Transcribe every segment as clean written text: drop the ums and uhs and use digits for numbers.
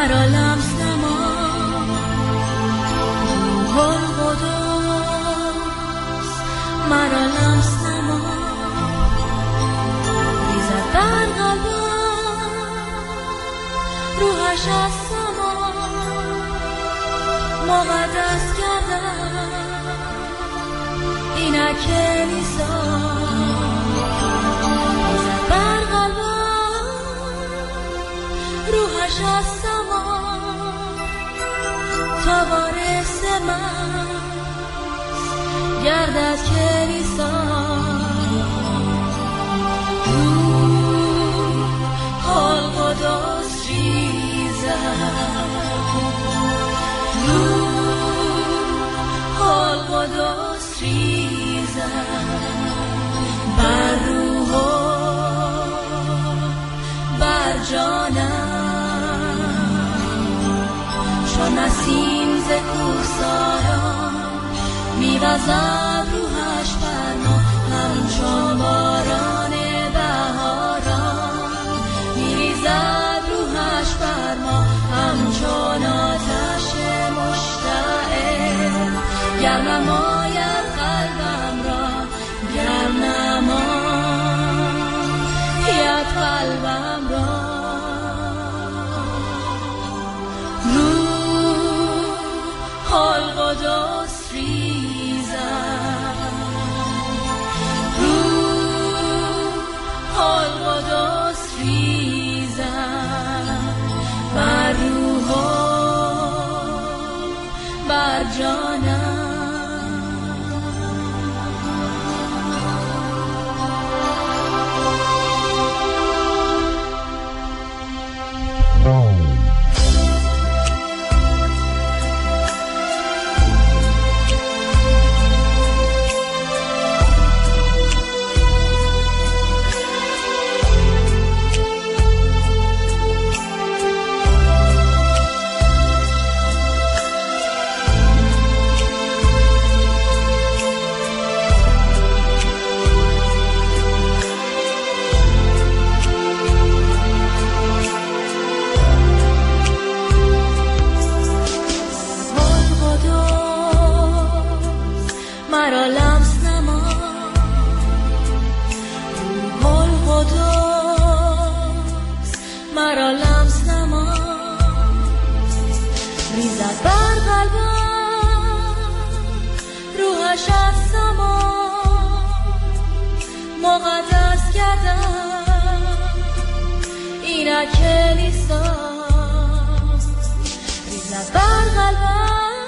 مرا لمس نما روح القدس، مرا لمس نما ریزد در قلبم روحش از سما، مقدس کردم اینک کلیسا، ریزد در قلبم روحش از سما تا وارث من گردد کلیسا. روح القدس ریزد، روح القدس ریزد بر روح و بر جانم، چون نسیم ز کوهساران می‌وزد روحش بر ما، همچون باران بهاران می‌ریزد روحش بر ما، همچون آتش مشتعل گر نماید قلبم را، گر نماید قلبم را. روح القدس ریزد، روح القدس ریزد بر روح و بر جانم. مرا لمس نما روح القدس، مرا لمس نما ریزد بر قلبم روحش از سما، مقدس کردم اینک کلیسا، ریزد بر قلبم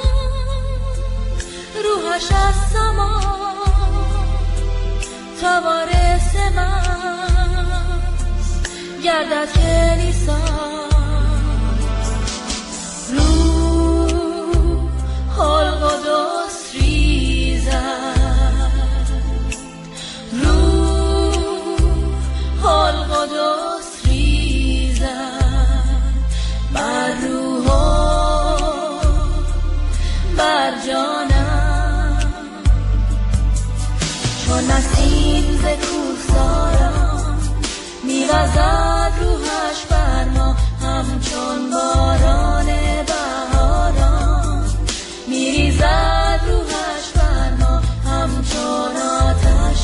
روحش از سما تا وارث من گردد کلیسا. روح القدس ریزد، روح القدس ریزد بر روح و بر جانم، چون نسیم ز کوهساران می‌وزد روحش بر ما، همچون باران بهاران می‌ریزد روحش بر ما، همچون آتش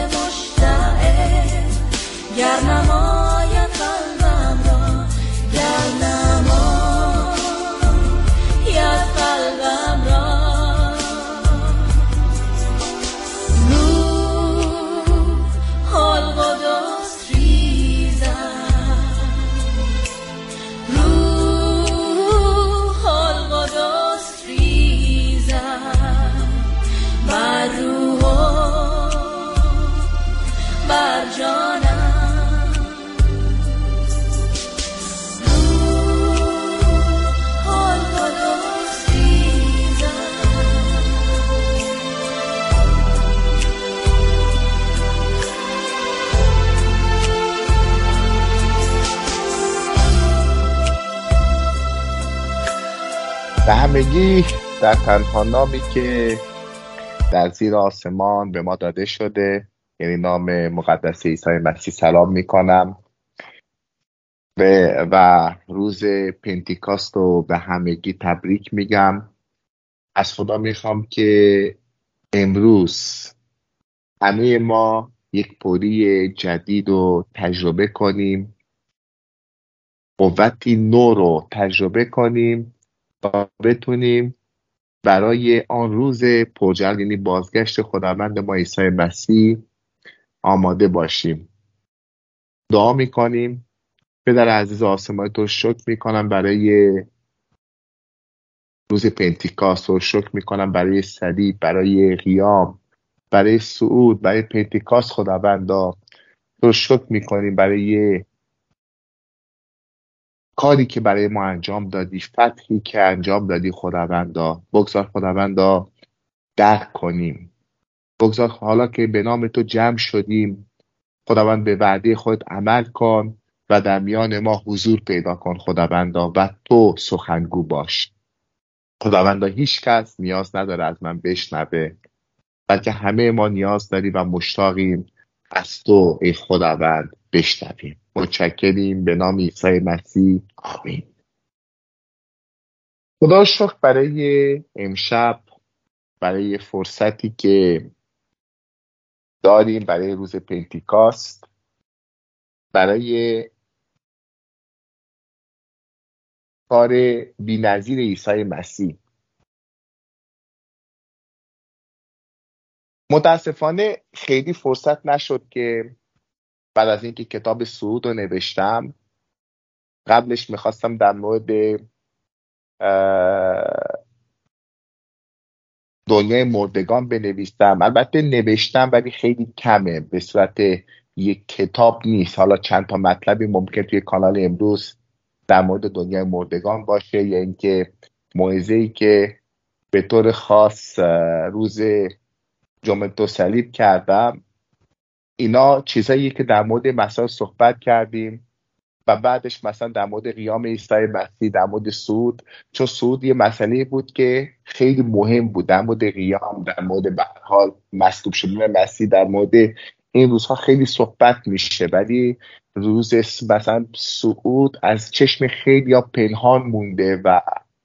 مشتعل گر نماید قلبم را، گر نماید قلبم را. روح القدس ریزد، روح القدس ریزد بر روح و بر جانم. به همگی در تنها نامی که در زیر آسمان به ما داده شده، یعنی نام مقدس عیسی مسیح، سلام میکنم. و روز پنتیکاست رو به همگی تبریک میگم. از خدا میخوام که امروز همه ما یک پوری جدید رو تجربه کنیم، قوتی نو رو تجربه کنیم و بتونیم برای آن روز پرجلال، یعنی بازگشت خداوند ما عیسی مسیح، آماده باشیم. دعا میکنیم. پدر عزیز آسمانی، تو شکر میکنم برای روز پنتیکاست، و شکر میکنم برای صلیب، برای قیام، برای صعود، برای پنتیکاست. خداوندا تو شکر میکنیم برای کاری که برای ما انجام دادی، فتحی که انجام دادی. خداوندا بگذار خداوندا درک کنیم. بگذار حالا که به نام تو جمع شدیم، خداوند به وعده خود عمل کن و در میان ما حضور پیدا کن خداوندا، و تو سخنگو باش. خداوندا هیچ کس نیاز نداره از من بشنوه، بلکه همه ما نیاز داریم و مشتاقیم از تو ای خداوند بشنویم. متشکریم به نام عیسی مسیح، آمین. خدا رو شکر برای امشب، برای فرصتی که داریم، برای روز پنتیکاست، برای کار بی‌نظیر عیسی مسیح. متاسفانه خیلی فرصت نشد که بعد از اینکه کتاب صعود رو نوشتم، قبلش میخواستم در مورد دنیای مردگان بنویسم. البته نوشتم ولی خیلی کمه، به صورت یک کتاب نیست. حالا چند تا مطلبی ممکن توی کانال امروز در مورد دنیای مردگان باشه، یا اینکه موعظه‌ای که به طور خاص روز جمعه دو صلیب کردم. اینا چیزایی که در مورد مسائل صحبت کردیم و بعدش مثلا در مورد قیام عیسی مسیح، در مورد صعود، چون صعود یه مسئله بود که خیلی مهم بود. در مورد قیام، در مورد به هر حال مصلوب شدن مسیح، در مورد این روزها خیلی صحبت میشه، ولی روز مثلا صعود از چشم خیلی ها پنهان مونده و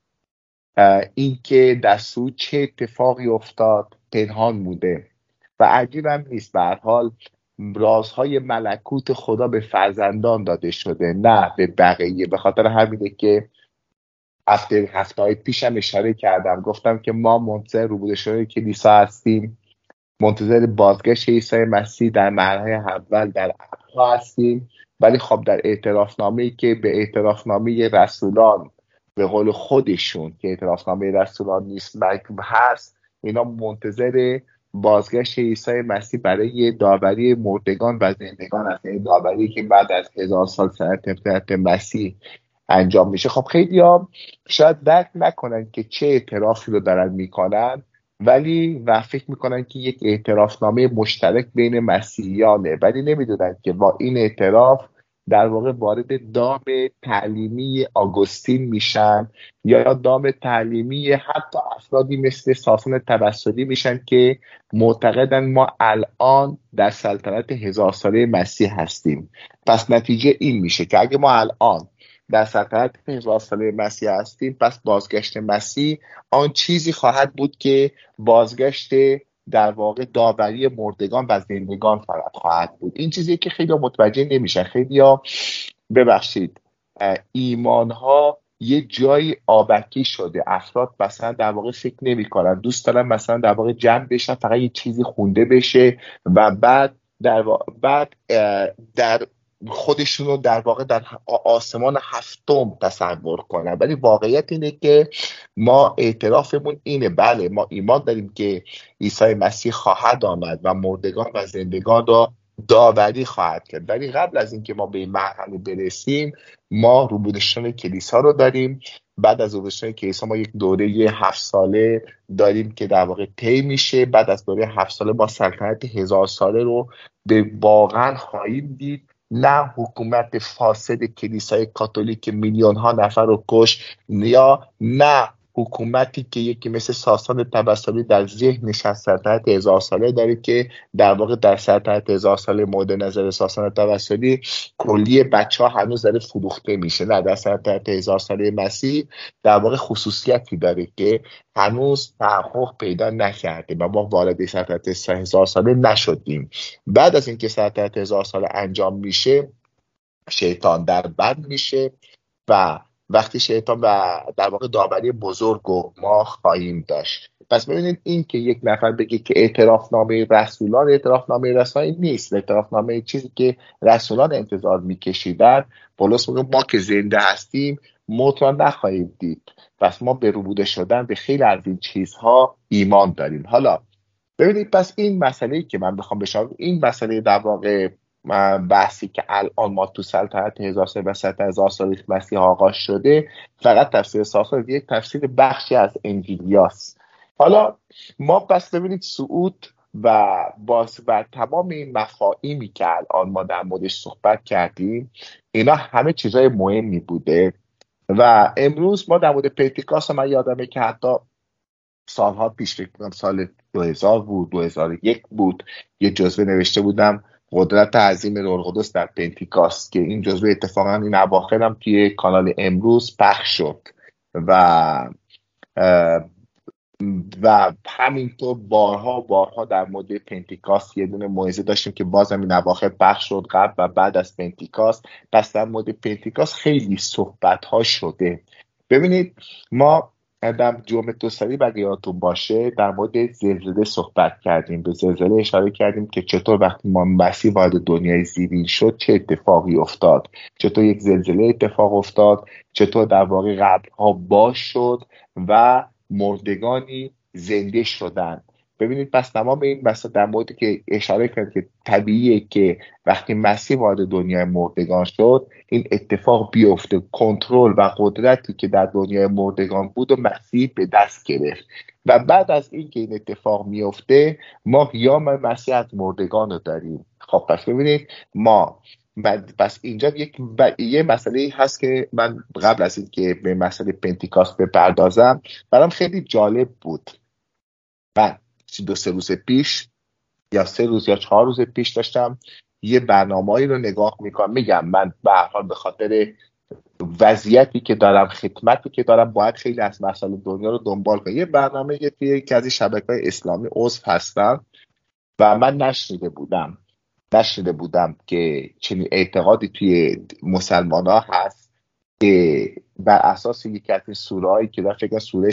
اینکه در صعود چه اتفاقی افتاد پنهان مونده و عجیب هم نیست. به هر حال رازهای ملکوت خدا به فرزندان داده شده، نه به بقیه. به خاطر همینه که هفته پیشم اشاره کردم، گفتم که ما منتظر روبوده شدن کلیسا هستیم، منتظر بازگشت عیسی مسیح در مرحله اول در ابرها هستیم. ولی خب در اعترافنامه‌ای که به اعترافنامه رسولان به قول خودشون که اعترافنامه رسولان نیست بلکه هست، اینا منتظر بازگشت عیسی مسیح برای داوری مردگان و زندگان است. این داوری که بعد از 1000 سال سنت مسیح انجام میشه. خب خیلی ها شاید درک نکنن که چه اعترافی رو دارن میکنن، ولی و فکر میکنن که یک اعترافنامه مشترک بین مسیحیانه، ولی نمیدونن که با این اعتراف در واقع وارد دام تعلیمی آگوستین میشن، یا دام تعلیمی حتی افرادی مثل ساسون توسلی میشن که معتقدن ما الان در سلطنت 1000 ساله مسیح هستیم. پس نتیجه این میشه که اگه ما الان در سلطنت 1000 ساله مسیح هستیم، پس بازگشت مسیح آن چیزی خواهد بود که بازگشت در واقع داوری مردگان و زندگان فقط خواهد بود. این چیزی که خیلی متوجه نمیشن. خیلی ها ببخشید ایمان ها یه جایی آبکی شده. افراد مثلا در واقع فکر نمی کنن، دوست دارن مثلا در واقع جمع بشن، فقط یه چیزی خونده بشه و بعد در خودشون رو در واقع در آسمان هفتم تصور کنن. ولی واقعیت اینه که ما اعترافمون اینه، بله ما ایمان داریم که عیسی مسیح خواهد آمد و مردگان و زندگان را داوری خواهد کرد، ولی قبل از اینکه ما به این مرحله برسیم ما روبوده شدن کلیسا رو داریم. بعد از روبوده شدن کلیسا ما یک دوره 7 ساله داریم که در واقع طی میشه. بعد از دوره 7 ساله ما سلطنت 1000 ساله رو به واقعا خواهیم دید. نه حکومت فاسد کلیسای کاتولیک که میلیون ها نفر رو کش، یا نه حکومتی که یکی مثل ساسان تبصری در ذهنش از سلطنت 1000 ساله داره که در واقع در سلطنت 1000 ساله مورد نظر ساسان تبصری کلیه بچه ها هنوز داره فروخته میشه. نه، در سلطنت 1000 ساله مسیح در واقع خصوصیتی داره که هنوز تحقق پیدا نکرده و ما وارد سلطنت 1000 ساله نشدیم. بعد از اینکه سلطنت 1000 ساله انجام میشه، شیطان در بند میشه و وقتی شیطان و در واقع داوری بزرگ و ما خواهیم داشت. پس ببینید، این که یک نفر بگه که اعترافنامه رسولان نیست، اعترافنامه چیزی که رسولان انتظار میکشیدن. پولس میگه ما که زنده هستیم موت را نخواهیم دید. پس ما به ربوده شدن به خیلی از این چیزها ایمان داریم. حالا ببینید، پس این مسئله‌ای که من بخوام بشم، این مسئله در واقع بحثی که الان ما تو سلطنت 1000 و سلطنت 1000 مسیح آغاز شده، فقط تفسیر ساسان یک تفسیر بخشی از انجیلیاست. حالا ما پس ببینید صعود و باز بر تمام این مفاهیمی که الان ما در موردش صحبت کردیم، اینا همه چیزای مهمی بوده و امروز ما در مورد پنتیکاست، من یادمه که حتی سالها پیش، فکر کنم سال 2000 بود، 2001 بود، یه جزوه نوشته بودم قدرت عظیم روح القدس در پنتیکاست که این جزوه اتفاقا این اواخر هم توی کانال امروز پخش شد و همینطور بارها در مورد پنتیکاست یه دونه موعظه داشتیم که بازم این اواخر پخش شد، قبل و بعد از پنتیکاست. پس در مورد پنتیکاست خیلی صحبت ها شده. ببینید، ما در جمعه دوسری اگه یادتون باشه در مورد زلزله صحبت کردیم، به زلزله اشاره کردیم که چطور وقتی ما مسیح وارد دنیای زیرین شد چه اتفاقی افتاد، چطور یک زلزله اتفاق افتاد، چطور در واقع قبرها باز شد و مردگانی زنده شدن. ببینید، پس تمام این بحث در موردی که اشاره کردیم که طبیعیه که وقتی مسیح وارد دنیای مردگان شد این اتفاق بیفته. کنترل و قدرتی که در دنیای مردگان بود و مسیح به دست گرفت و بعد از اینکه این اتفاق میفته ما قیام مسیح از مردگان رو داریم. خب پس ببینید، ما پس اینجا یه مسئله هست که من قبل از اینکه به مسئله پنتیکاست بپردازم برام خیلی جالب بود. من 2-3 روز پیش یا 3 روز یا 4 روز پیش داشتم یه برنامه‌ای رو نگاه میکنم. میگم من به هر حال به خاطر وضعیتی که دارم، خدمتی که دارم، باید خیلی از مسائل دنیا رو دنبال کنم. یه برنامه توی یکی از شبکه‌های اسلامی عضو هستم و من نشنیده بودم که چنین اعتقادی توی مسلمان‌ها هست که بر اساس یکی از سوره‌هایی که در فکر سوره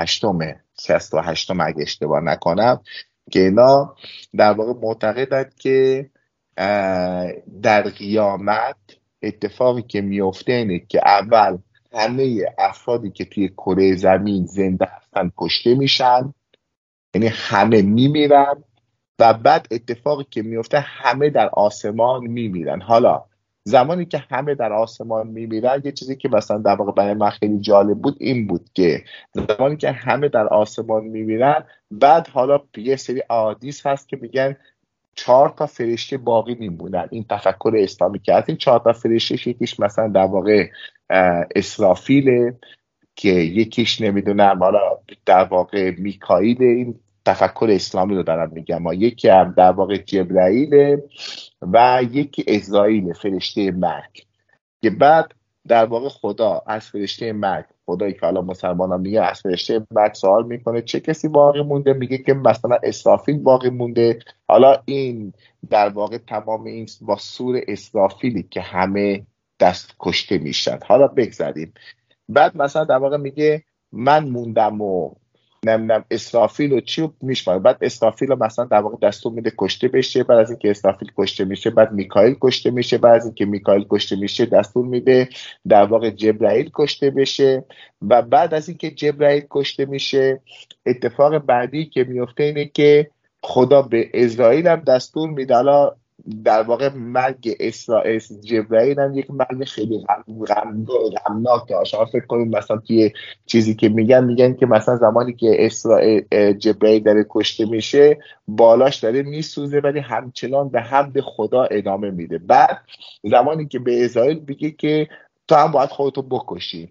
68 اگه اشتباه نکنم، که اینا در واقع معتقدند که در قیامت اتفاقی که میفته اینه که اول همه افرادی که توی کره زمین زنده هستن کشته میشن، یعنی همه میمیرن و بعد اتفاقی که میفته همه در آسمان میمیرن. حالا زمانی که همه در آسمان میمیرن، یه چیزی که مثلا در واقع برای من خیلی جالب بود این بود که زمانی که همه در آسمان میمیرن، بعد حالا یه سری احادیث هست که میگن 4 تا فرشته باقی میمونن. این تفکر اسلامی که از این 4 تا فرشته، یکیش مثلا در واقع اسرافیله که یکیش نمیدونم حالا در واقع میکائیل، این تفکر اسلامی رو دارم میگم، یکی هم در واقع جبرائیل و یکی اسرائیل، فرشته مرگ. که بعد در واقع خدا از فرشته مرگ، خدایی که حالا مسلمان هم میگه از فرشته مرگ سوال میکنه چه کسی باقی مونده، میگه که مثلا اسرافیل باقی مونده. حالا این در واقع تمام این با سور اسرافیلی که همه دست کشته میشن. حالا بگذاریم، بعد مثلا در واقع میگه من موندم و نمیدونم اسرافیل و چی میشماره. بعد اسرافیل مثلا در واقع دستور میده کشته بشه، بعد از اینکه اسرافیل کشته میشه بعد میکائیل کشته میشه، بعد از اینکه میکائیل کشته میشه دستور میده در واقع جبرائیل کشته بشه و بعد از اینکه جبرائیل کشته میشه اتفاق بعدی که میفته اینه که خدا به اسرائیل هم دستور میده. حالا در واقع مرگ جبرائیل هم یک مرگ خیلی غمناکه. شما فکر کنید مثلا توی چیزی که میگن که مثلا زمانی که جبرائیل داره کشته میشه بالاش داره میسوزه ولی همچنان به حمد خدا ادامه میده. بعد زمانی که به اسرائیل میگه که تو هم باید خودتو بکشی،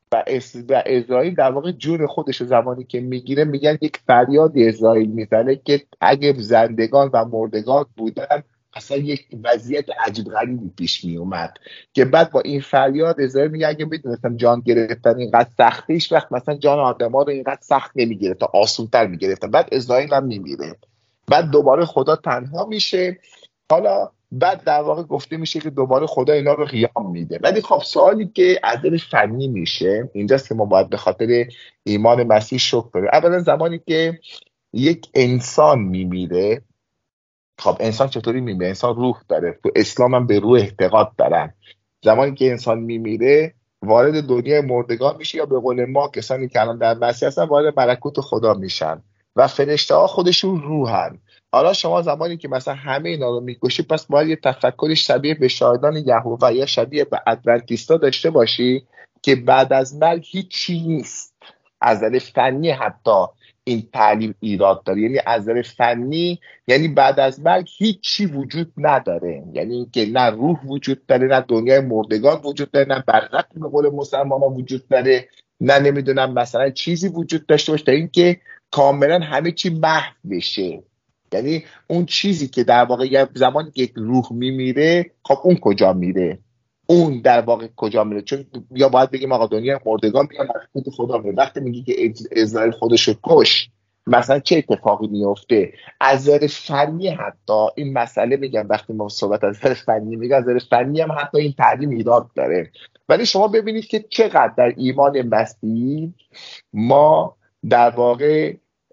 و اسرائیل در واقع جون خودش رو زمانی که میگیره میگن یک فریاد اسرائیل میزنه که اگه زندگان و مردگان بودن اصلا یک وضعیت عجیب غریبی پیش می اومد که بعد با این فریاد اسرائیل میگه اگه میدونستم جان گرفتن اینقدر سخته، هیچ وقت مثلا جان آدما رو اینقدر سخت نمیگرفت، آسونتر میگرفتن. بعد اسرائیل هم میمیره، بعد دوباره خدا تنها میشه. حالا بعد در واقع گفته میشه که دوباره خدا اینا رو قیام میده. ولی خب سوالی که از دل فنی میشه اینجاست که ما باید به خاطر ایمان مسیح شکر کنیم. اولا زمانی که یک انسان میمیره، خب انسان چطوری میمیره؟ انسان روح داره، تو اسلام هم به روح اعتقاد دارن. زمانی که انسان میمیره وارد دنیای مردگان میشه، یا به قول ما کسانی که الان در مسیح هستن وارد ملکوت خدا میشن و فرشته ها خودشون روحن. حالا شما زمانی که مثلا همه اینا رو میکشی، پس باید یه تفکری شبیه به شاهدان یهوه یا شبیه به ادونتیستا داشته باشی که بعد از مرگ هیچی نیست. از نظر فنی حتی این تعلیم ایراد داره، یعنی از نظر فنی یعنی بعد از مرگ هیچی وجود نداره، یعنی اینکه نه روح وجود داره، نه دنیای مردگان وجود داره، نه برزخ به قول مسلمان ها وجود داره، نه نمیدونم مثلا چیزی وجود داشته باشه تا اینکه کاملا همه چی محو بشه. یعنی اون چیزی که در واقع یه زمانی که یک روح میمیره، خب اون کجا میره؟ اون در واقع کجا میره؟ چون یا باید بگیم آقا دنیای مردگان یا ملکوت خدا میره. وقتی میگی که اسرائیل خودشو کش، مثلا چه اتفاقی میفته؟ از نظر فنی حتی این مسئله، میگم وقتی ما صحبت از نظر فنی میگم، از نظر فنی هم حتی این تعلیم ایراد داره. ولی شما ببینید که چقدر در ایمان مسیحی ما در واقع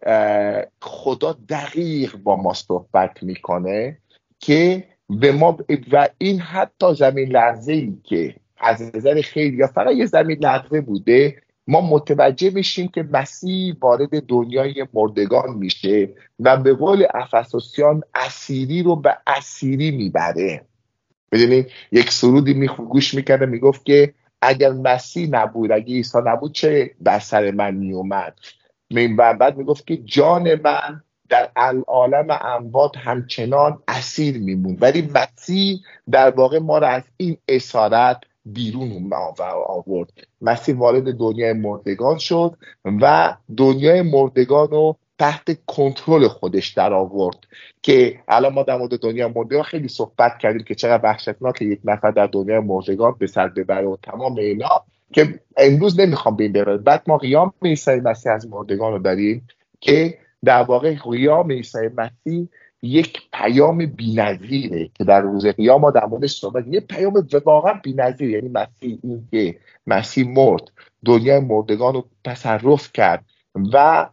خدا دقیق با ما صحبت میکنه که به ما، و این حتی زمین لرزه‌ای که از نظر خیلی یا فقط یه زمین لرزه بوده، ما متوجه میشیم که مسیح وارد دنیای مردگان میشه و به قول افسوسیان اسیری رو به اسیری میبره. بدونید یک سرودی گوش میکنه میگفت که اگر مسیح نبود، اگه عیسی نبود، چه بر سر من میومد؟ بعد میگفت که جان من در عالم اموات همچنان اسیر میمون. ولی مسیح در واقع ما را از این اسارت بیرون آورد. مسیح وارد دنیای مردگان شد و دنیای مردگان رو تحت کنترل خودش در آورد. که الان ما در مورد دنیای مردگان خیلی صحبت کردیم که چقدر وحشتناک یک نفر در دنیای مردگان به سر ببره و تمام اینا، که امروز نمیخوام به این ببرد. بعد ما قیام عیسی مسیح از مردگان رو داریم که در واقع قیام عیسی مسیح یک پیام بی‌نظیره که در روز قیام ما در موردش صحبت، یه پیام واقعا بی‌نظیر. یعنی مسیح، این که مسیح مرد، دنیای مردگان رو تصرف کرد و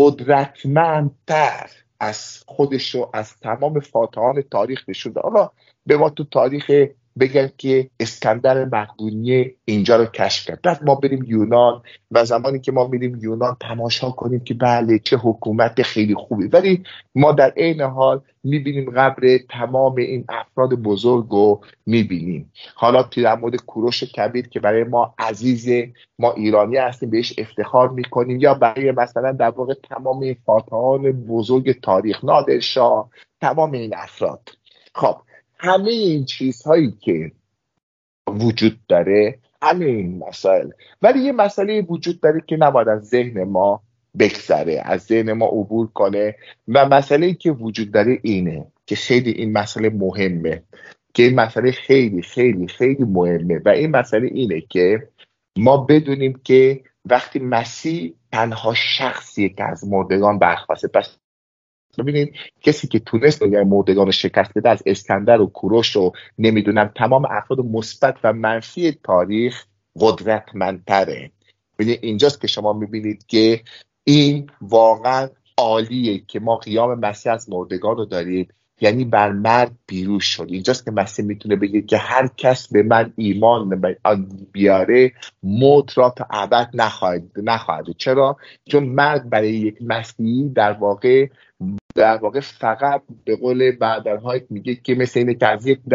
قدرتمندتر از خودش رو از تمام فاتحان تاریخ نشون داد. حالا به ما تو تاریخ بگن که اسکندر مقدونیه اینجا رو کشف کرد، بعد ما بریم یونان و زمانی که ما میریم یونان تماشا کنیم که بله چه حکومت خیلی خوبی، ولی ما در عین حال میبینیم قبر تمام این افراد بزرگ رو میبینیم. حالا در مورد کوروش کبیر که برای ما عزیزه، ما ایرانی هستیم بهش افتخار میکنیم، یا برای مثلا در واقع تمام این فاتحان بزرگ تاریخ، نادرشاه، تمام این افراد. خب همه این چیزهایی که وجود داره، همه این مسائل، ولی یه مسئله وجود داره که نباید از ذهن ما بگذره، از ذهن ما عبور کنه، و مسئله‌ای که وجود داره اینه که خیلی این مسئله مهمه، که این مسئله خیلی خیلی خیلی مهمه، و این مسئله اینه که ما بدونیم که وقتی مسیح تنها شخصیه که از مردگان برخواسته. پس ببینید کسی که تونست دنیای مردگان رو شکست بده از اسکندر و کوروش و نمیدونم تمام افراد مثبت و منفی تاریخ قدرتمندتره. ببینید اینجاست که شما میبینید که این واقعا عالیه که ما قیام مسیح از مردگان رو داریم، یعنی بر مرگ پیروز شد. اینجاست که مسیح میتونه بگه که هر کس به من ایمان بیاره موت را تا ابد نخواهد. چرا؟ چون مرگ برای یک مسیحی در واقع فقط به قول بعدرهایت میگه که مثل اینه که از یک در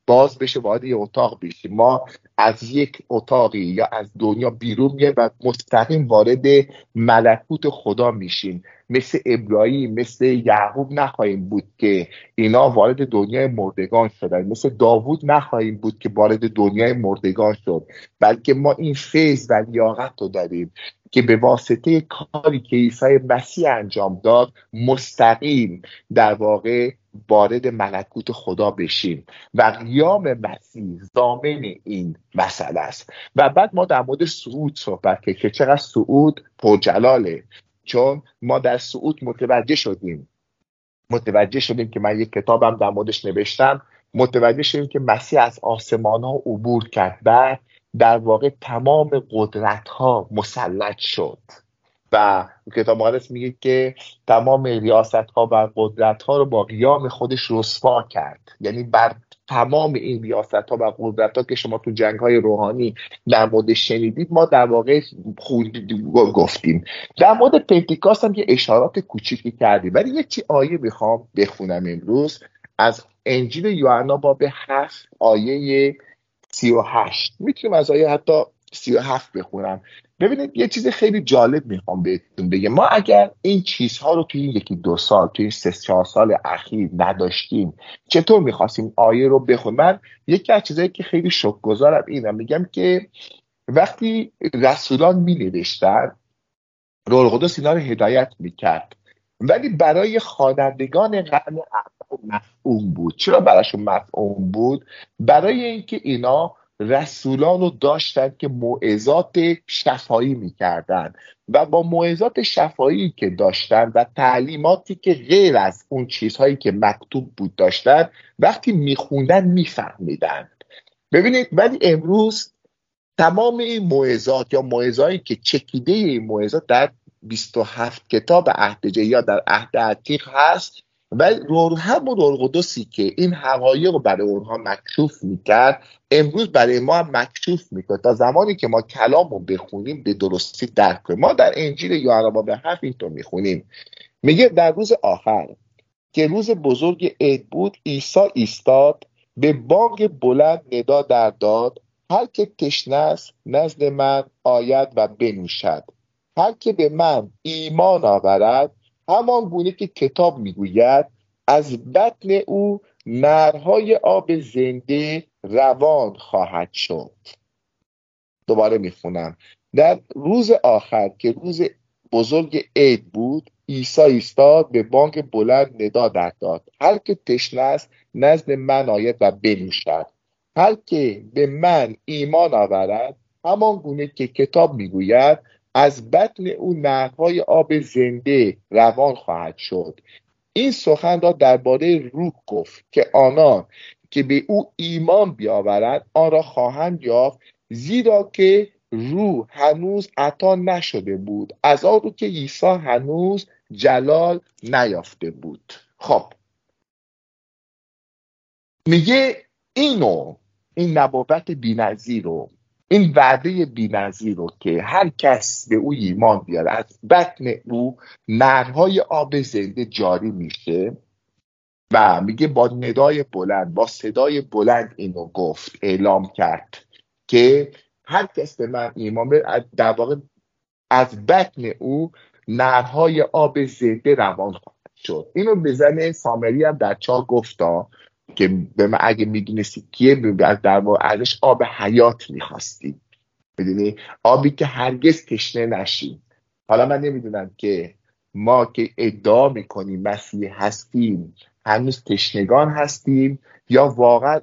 باز بشه وارد یه اتاق بشیم، ما از یک اتاقی یا از دنیا بیرون میایم و مستقیم وارد ملکوت خدا میشیم. مثل ابراهیم، مثل یعقوب نخواهیم بود که اینا وارد دنیای مردگان شدن، مثل داوود نخواهیم بود که وارد دنیای مردگان شد، بلکه ما این فیض و لیاقت رو داریم که به واسطه کاری که عیسی مسیح انجام داد مستقیم در واقع وارد ملکوت خدا بشیم و قیام مسیح ضامن این مسئله است. و بعد ما در مورد صعود صحبت که چقدر صعود پرجلاله، چون ما در صعود متوجه شدیم که من یک کتابم در موردش نوشتم، متوجه شدیم که مسیح از آسمان ها عبور کرد و در واقع تمام قدرت ها مسلط شد و کتاب مقدس میگه که تمام ریاست ها و قدرت ها رو با قیام خودش رسوا کرد. یعنی بر تمام این ریاست ها و قدرت ها که شما تو جنگ های روحانی در مورد شنیدید ما در واقع گفتیم. در مورد پنتیکاست هم یه اشارات کوچیکی کردیم، ولی یه چی آیه میخوام بخونم امروز از انجیل یوحنا باب 7 آیه 38. میتونم از آیه حتی 37 بخونم. ببینید یه چیز خیلی جالب میخوام بهتون بگم. ما اگر این چیزها رو توی یکی دو سال، توی 3-4 سال اخیر نداشتیم، چطور میخواستیم آیه رو بخونیم؟ من یکی از چیزایی که خیلی شکرگزارم اینم، میگم که وقتی رسولان مینوشتن روح القدس اینا رو هدایت میکرد، ولی برای خوانندگان قرن اول مفهوم بود. چرا براشون مفهوم بود؟ برای اینکه اینا رسولان رو داشتن که موعظات شفاهی میکردن و با موعظات شفاهی که داشتن و تعلیماتی که غیر از اون چیزهایی که مکتوب بود داشتن، وقتی میخوندن میفهمیدن. ببینید ولی امروز تمام این موعظات یا موعظه‌ای که چکیده این موعظات در 27 کتاب عهد جدید یا در عهد عتیق هست و همون روح القدسی که این حقایق رو برای اونها مکشوف میکرد امروز برای ما هم مکشوف میکنه تا زمانی که ما کلام رو بخونیم به درستی درک کنیم. ما در انجیل یوحنا باب 7 اینطور میخونیم، میگه در روز آخر که روز بزرگ عید بود عیسی ایستاد به بانگ بلند ندا در داد هر که تشنه است نزد من آید و بنوشد. هر که به من ایمان آورد همان گونه که کتاب میگوید از بطن او نهرهای آب زنده روان خواهد شد. دوباره میخونم. در روز آخر که روز بزرگ عید بود عیسی ایستاد به بانگ بلند ندا در داد هر که تشنه است نزد من آید و بنوشد. هر که به من ایمان آورد همان گونه که کتاب میگوید از بطن او نهرهای آب زنده روان خواهد شد. این سخن را درباره روح گفت که آنان که به او ایمان بیاورند آن را خواهند یافت، زیرا که روح هنوز عطا نشده بود از آن رو که عیسی هنوز جلال نیافته بود. خب میگه این نبوت بی‌نظیر رو، این وعده بی‌نظیر رو که هر کس به او ایمان بیاره از بطن او نهرهای آب زنده جاری میشه و میگه با ندای بلند، با صدای بلند اینو گفت، اعلام کرد که هر کس به من ایمان بیاره در واقع از بطن او نهرهای آب زنده روان خواهد شد. اینو به زن سامری هم در چاه گفتا که به من اگه میدونستی کیه در واقع ازش آب حیات میخواستی، بدونی آبی که هرگز تشنه نشی. حالا من نمیدونم که ما که ادعا میکنیم مسیح هستیم هنوز تشنگان هستیم یا واقعا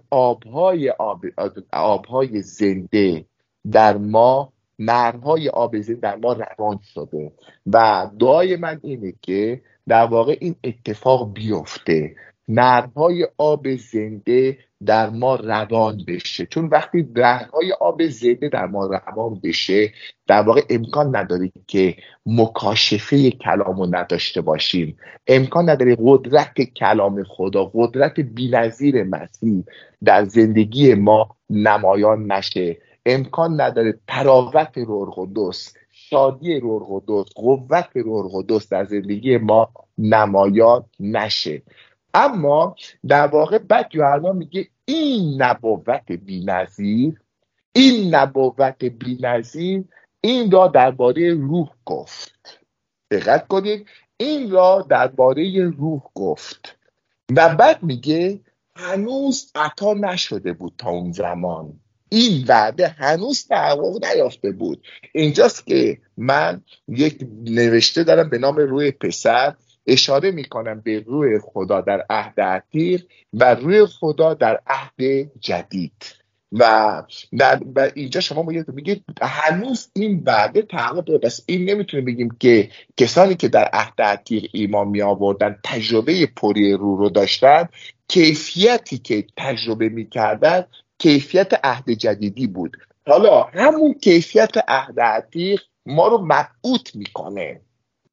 آبهای زنده در ما، نهرهای آب زنده در ما روان شده و دعای من اینه که در واقع این اتفاق بیفته، نهرهای آب زنده در ما روان بشه. چون وقتی نهرهای آب زنده در ما روان بشه در واقع امکان نداره که مکاشفه کلامو نداشته باشیم، امکان نداره قدرت کلام خدا، قدرت بی‌نظیر مسیح در زندگی ما نمایان نشه، امکان نداره تراوت روح القدس، شادی روح القدس، قوت روح القدس در زندگی ما نمایان نشه. اما در واقع بعد یوحنا میگه این نبوت بی‌نظیر، این نبوت بی‌نظیر این را درباره روح گفت. دقت کنید، این را درباره روح گفت و بعد میگه هنوز عطا نشده بود تا اون زمان، این وعده هنوز تحقق نیافته بود. اینجاست که من یک نوشته دارم به نام روح پسر، اشاره میکنم به روح خدا در عهد عتیق و روح خدا در عهد جدید. و اینجا شما میگید هنوز این وعده تحقق پیدا، بس این نمیتونه بگیم که کسانی که در عهد عتیق ایمان می آوردن تجربه پری روح رو داشتن، کیفیتی که تجربه میکردن کیفیت عهد جدیدی بود. حالا همون کیفیت عهد عتیق ما رو مبعوث میکنه،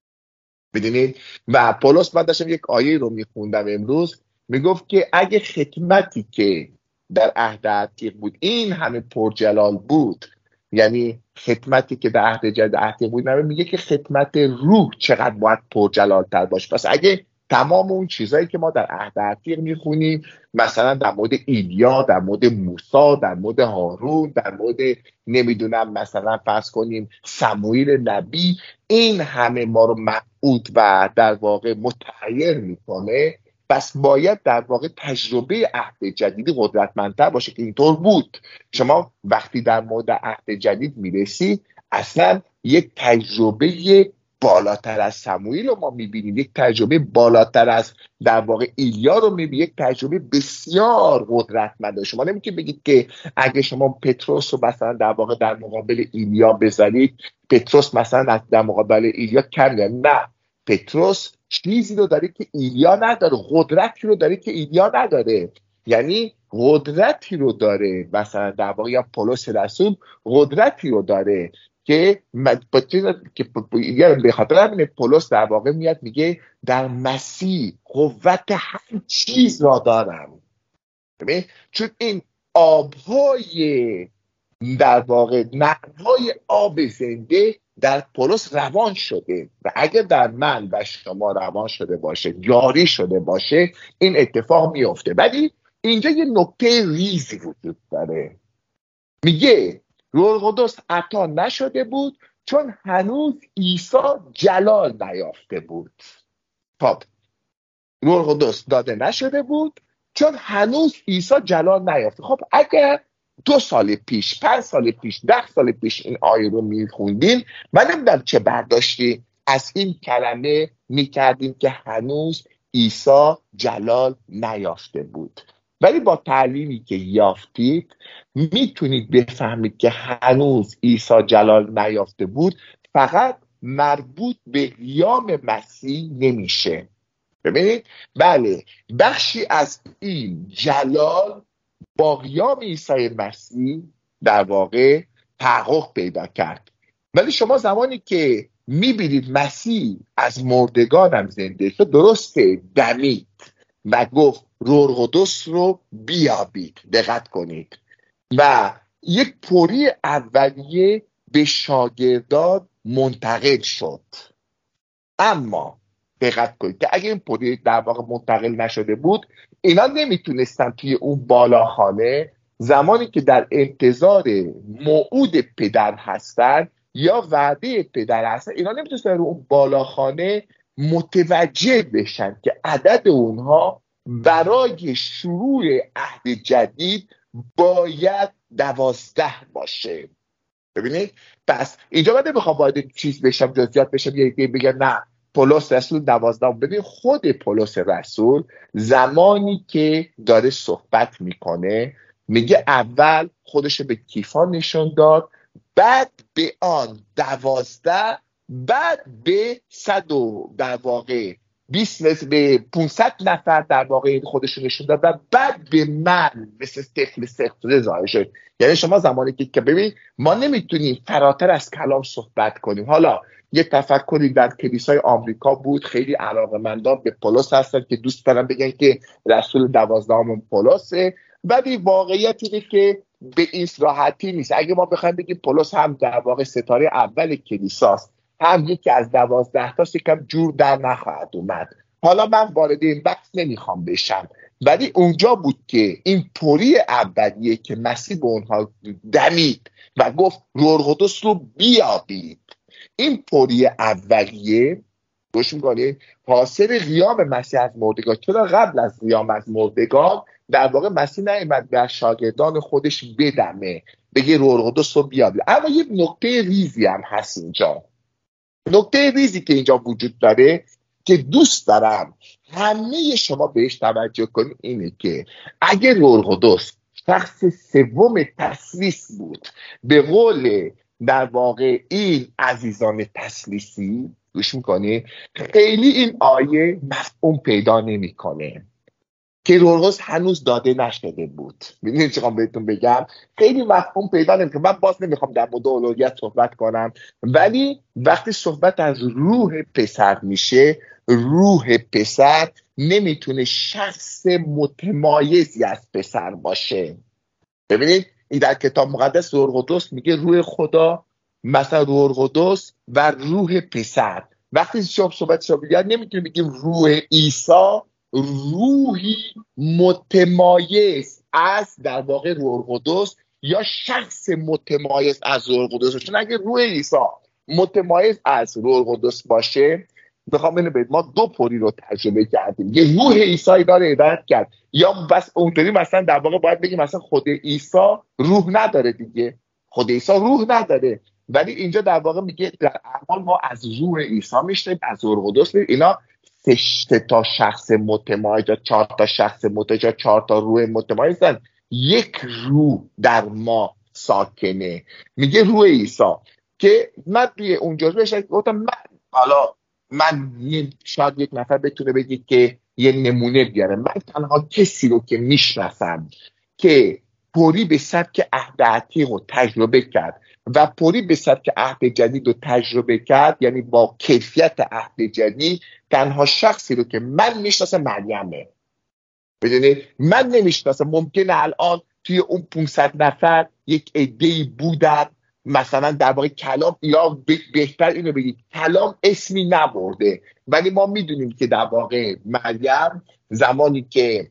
بدونید. و پولس، من داشتم یک آیه رو میخوندم امروز، میگفت که اگه خدمتی که در عهد عتیق بود این همه پرجلال بود، یعنی خدمتی که در عهد جدید عتیق بود، میگه که خدمت روح چقدر باید پرجلال تر باشه. پس اگه تمام اون چیزایی که ما در عهد عتیق میخونیم، مثلا در مورد ایلیا، در مورد موسی، در مورد هارون، در مورد نمیدونم مثلا فرض کنیم سموئیل نبی، این همه ما رو مبعوث و در واقع متحیر میکنه، پس باید در واقع تجربه عهد جدیدی قدرتمندتر باشه که اینطور بود. شما وقتی در مورد عهد جدید میرسید، اصلا یک تجربه بالاتر از سموئیل رو ما میبینیم، یک تجربه بالاتر از در واقع ایلیا رو میبینیم، یک تجربه بسیار قدرتمنده. شما نمیتونید بگید که اگه شما پتروس رو مثلا در واقع در مقابل ایلیا بذارید، پتروس مثلا در مقابل ایلیا کمیه. نه، پتروس چیزی رو داره که ایلیا نداره، قدرتی رو داره که ایلیا نداره. یعنی قدرتی رو داره، مثلا در واقع یا پولس رسول قدرتی رو داره که به خاطر همین پولس در واقع میاد میگه در مسیح قوت هر چیز را دارم. چون این آبهای در واقع نهرهای آب زنده در پولس روان شده و اگر در من و شما روان شده باشه، جاری شده باشه، این اتفاق میفته. ولی اینجا یه نکته ریزی وجود داره، میگه روح القدس عطا نشده بود چون هنوز عیسی جلال نیافته بود. خب روح القدس داده نشده بود چون هنوز عیسی جلال نیافته. خب اگر 2 سال پیش، 5 سال پیش، 10 سال پیش این آیه رو میخوندین، من نمیدونم چه برداشتی از این کلمه میکردیم که هنوز عیسی جلال نیافته بود. ولی با تعلیمی که یافتید میتونید بفهمید که هنوز عیسی جلال نیافته بود فقط مربوط به قیام مسیح نمیشه. ببینید، بله، بخشی از این جلال با قیام عیسی مسیح در واقع تحقق پیدا کرد. ولی شما زمانی که میبینید مسیح از مردگانم زنده شد، درسته دمید و گفت روح القدس رو بیابید، دقت کنید، و یک پری اولیه به شاگردان منتقل شد. اما دقت کنید که اگه این پری در واقع منتقل نشده بود، اینا نمیتونستن توی اون بالاخانه زمانی که در انتظار موعود پدر هستن یا وعده پدر هستن، اینا نمیتونستن رو اون بالاخانه متوجه بشن که عدد اونها برای شروع عهد جدید باید 12 باشه. ببینید، پس اینجا من نمیخوام وارد چیز بشم، جزئیات بشم، یکی بگم نه پولس رسول 12. ببین خود پولس رسول زمانی که داره صحبت میکنه میگه اول خودشو به کیفا نشون داد، بعد به آن 12، بعد به 100 در واقع 20 به 500 نفر در واقع خودشون نشون داد و بعد به من مثل طفل سخت ظاهر شد. یعنی شما زمانی که ببین ما نمیتونیم فراتر از کلام صحبت کنیم. حالا یه تفکری در کلیسای آمریکا بود، خیلی علاقه‌مندان به پولس هستن که دوست دارن بگن که رسول 12 پولسه، ولی واقعیت اینه که به این راحتی نیست. اگه ما بخوایم بگیم پولس هم در واقع ستاره اول کلیساست، هم یکی از 12 تا، یکم جور در نخواهد اومد. حالا من وارد این بحث نمیخوام بشم، ولی اونجا بود که این پری اولیه که مسیح به اونها دمید و گفت روح القدس رو بیابید. این پری اولیه گوش میکنید حاصل قیام مسیح از مردگان. چرا قبل از قیام از مردگان در واقع مسیح نیامد بر شاگردان خودش بدمه بگه روح القدس رو بیابید؟ اما یه نکته ریزی هم هست اینجا. نکته ریزی که اینجا وجود داره که دوست دارم همه شما بهش توجه کنید اینه که اگه روح القدس شخص سوم تثلیث بود، به قول در واقع این عزیزان تثلیثی، گوش میکنی، خیلی این آیه مفهوم پیدا نمیکنه که روح القدس هنوز داده نشده بود. میدونید چیکار بهتون بگم؟ خیلی مفهوم پیدا نمیکنه. من باز نمیخوام در مورد الوهیت صحبت کنم، ولی وقتی صحبت از روح پسر میشه، روح پسر نمیتونه شخص متمایزی از پسر باشه. ببینید این در کتاب مقدس روح القدس میگه روح خدا، مثلا روح القدس و روح پسر. وقتی صحبت نمیتونه بگیم روح عیسی روحی متمایز از در واقع روح القدس یا شخص متمایز از روح القدس. چون اگه روح عیسی متمایز از روح القدس باشه، بخوام اینو بگم ما دو پری رو تجربه کردیم. یه روح عیسی داره هدایت کرد، یا بس اونطوری مثلا در واقع باید بگیم مثلا خود عیسی روح نداره دیگه، خود عیسی روح نداره. ولی اینجا در واقع میگه در اعمال ما از روح عیسی میشنیم، از روح القدس. اینا 3 تا شخص متمایز، 4 تا شخص متمایز، 4 تا روح متمایزن، یک روح در ما ساکنه. میگه روح عیسی که من توی اونجا بهش گفتم من شاید یک نفر بتونه بگه که یه نمونه بیاره. من تنها کسی رو که میشناسم که پری به سبک عهد عتیق رو تجربه کرد و پری به سبک عهد جدید رو تجربه کرد، یعنی با کیفیت عهد جدید، تنها شخصی رو که من میشناسم مریمه. بدونید من نمیشناسم. ممکنه الان توی اون 500 نفر یک عده‌ای بودن مثلا در واقع کلام، یا بهتر اینو بگید کلام اسمی نبرده، ولی ما میدونیم که در واقع مریم زمانی که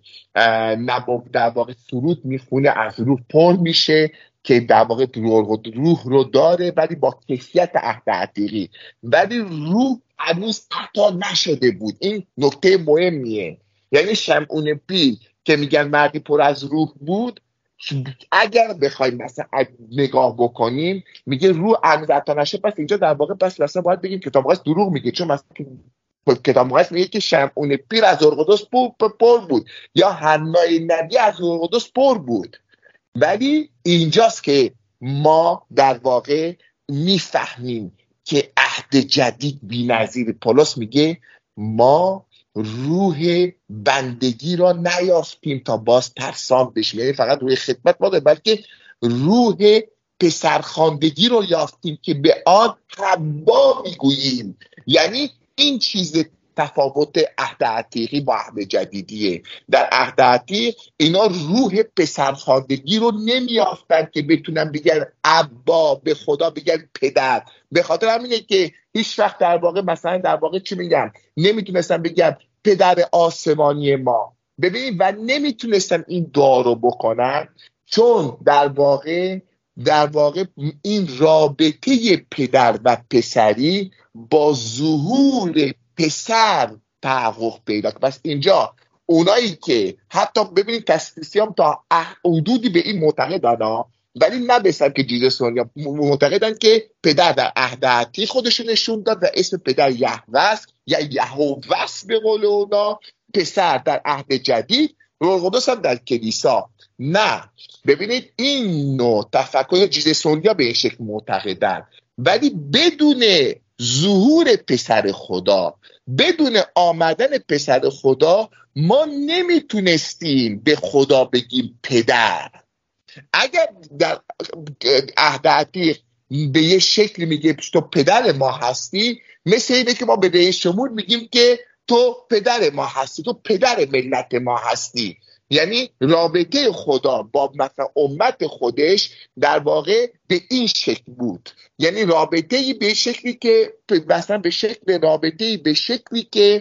در واقع سرود میخونه از روح پر میشه که در واقع روح رو داره، ولی با کیفیت عهد عتیقی، ولی روح هنوز عطا نشده بود. این نکته مهمیه. یعنی شمعون پیر که میگن مردی پر از روح بود، اگر بخوایم مثلا نگاه بکنیم میگه روح هنوز عطا نشده، پس اینجا در واقع پس مثلا باید بگیم کتاب مقدس دروغ میگه، چون مثلا کتاب مقدس میگه که شمعون پیر از روح القدس پر بود، یا حنای نبی از روح القدس پر بود. ولی اینجاست که ما در واقع میفهمیم که عهد جدید بی‌نظیر. پولس میگه ما روح بندگی را نیافتیم تا باز ترسان بشیم، یعنی فقط روح خدمت ما داریم، بلکه روح پسرخواندگی رو یافتیم که به آن حبا میگوییم. یعنی این چیز تفاوت عهد عتیقی با عهد جدیدیه. در عهد عتیق اینا روح پسرخواندگی رو نمیافتن که بتونن بگن ابا، به خدا بگن پدر. به خاطر همینه که هیچ وقت در واقع مثلا در واقع چی میگن، نمیتونستن بگن پدر آسمانی ما. ببین، و نمیتونستن این دعا رو بکنن چون در واقع این رابطه پدر و پسری با ظهور پسر تحقق پیدا کرد. پس اینجا اونایی که حتی ببینید تثلیثیان تا حدودی به این معتقدن، ولی نه به سبک جیزسونیا، معتقدن که پدر در عهد عتیق خودش نشون داد و اسم پدر یهوه است یا یهوه است به قول اونا، پسر در عهد جدید، روح القدس هم در کلیسا. نه، ببینید این نوع تفکر جیزسونیا به این شکل معتقدن، ولی بدون ظهور پسر خدا، بدون آمدن پسر خدا، ما نمیتونستیم به خدا بگیم پدر. اگر در عهد عتیق به یه شکل میگه تو پدر ما هستی، مثل اینه که ما به رئیس جمهور میگیم که تو پدر ما هستی، تو پدر ملت ما هستی. یعنی رابطه خدا با مثلا امت خودش در واقع به این شکل بود، یعنی رابطه‌ای به شکلی که مثلا به شکل رابطه‌ای به شکلی که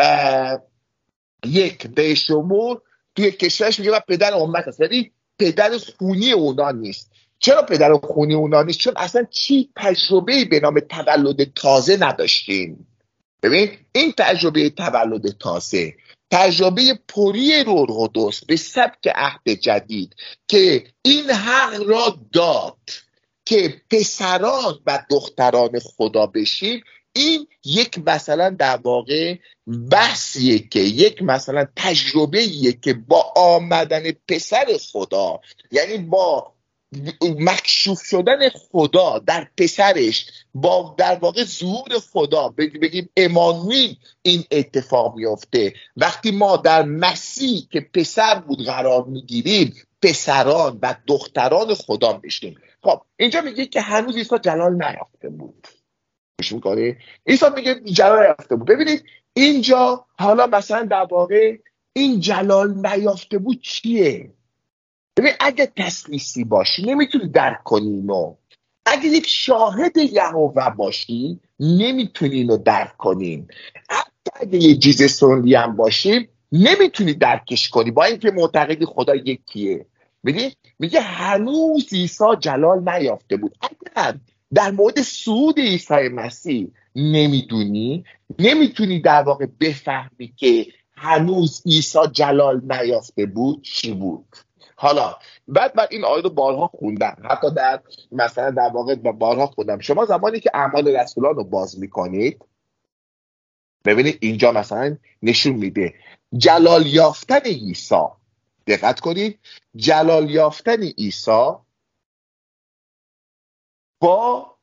یک به شمول توی کشورش میگه و پدر امت هست، یعنی پدر خونی اونا نیست. چرا پدر خونی اونا نیست؟ چون اصلا تجربه‌ای به نام تولد تازه نداشتیم. ببین این تجربه تولد تازه، تجربه پری روح القدس به سبک عهد جدید که این حق را داد که پسران و دختران خدا بشیم، این یک مثلا در واقع بحثیه که یک مثلا تجربه‌ایه که با آمدن پسر خدا، یعنی با مکشوف شدن خدا در پسرش، با در واقع ظهور خدا، بگیم امانوئل، این اتفاق میفته. وقتی ما در مسیح که پسر بود قرار میگیریم، پسران و دختران خدا میشیم. خب اینجا میگه که هنوز عیسی جلال نیافته بود. گوش میکنی؟ عیسی میگه جلال نیافته بود. ببینید اینجا حالا مثلا در واقع این جلال نیافته بود چیه؟ ببین اگه تسلیسی باشی نمیتونی درک کنی اینو. اگه یک شاهد یهوه باشی نمیتونی اینو درک کنی. حتی اگه یه چیز سنی هم باشی نمیتونی درکش کنی، با اینکه معتقدی خدا یکیه. ببین میگه هنوز عیسی جلال نیافته بود. اگر در مورد صعود عیسی مسیح نمیدونی، نمیتونی در واقع بفهمی که هنوز عیسی جلال نیافته بود چی بود. حالا بعد من این آیه رو بارها خوندم، حتی در مثلا در واقع بارها خوندم. شما زمانی که اعمال رسولان رو باز میکنید ببینید اینجا مثلا نشون میده جلال یافتن عیسی. دقت کنید، جلال یافتن عیسی با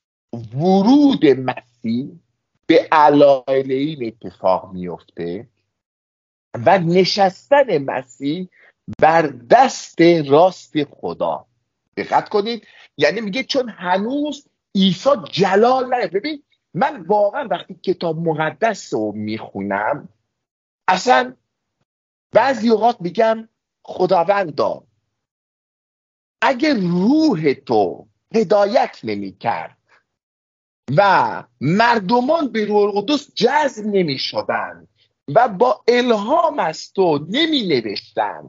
ورود مسیح به علایل اتفاق میفته و نشستن مسیح بر دست راست خدا. دقت کنید، یعنی میگه چون هنوز عیسی جلال نیافته. ببین من واقعا وقتی کتاب مقدس رو میخونم اصلا بعضی اوقات میگم خداوندا اگه روح تو هدایت نمیکرد و مردمان به روح القدس جذب نمیشدن و با الهام از تو نمی نوشتن،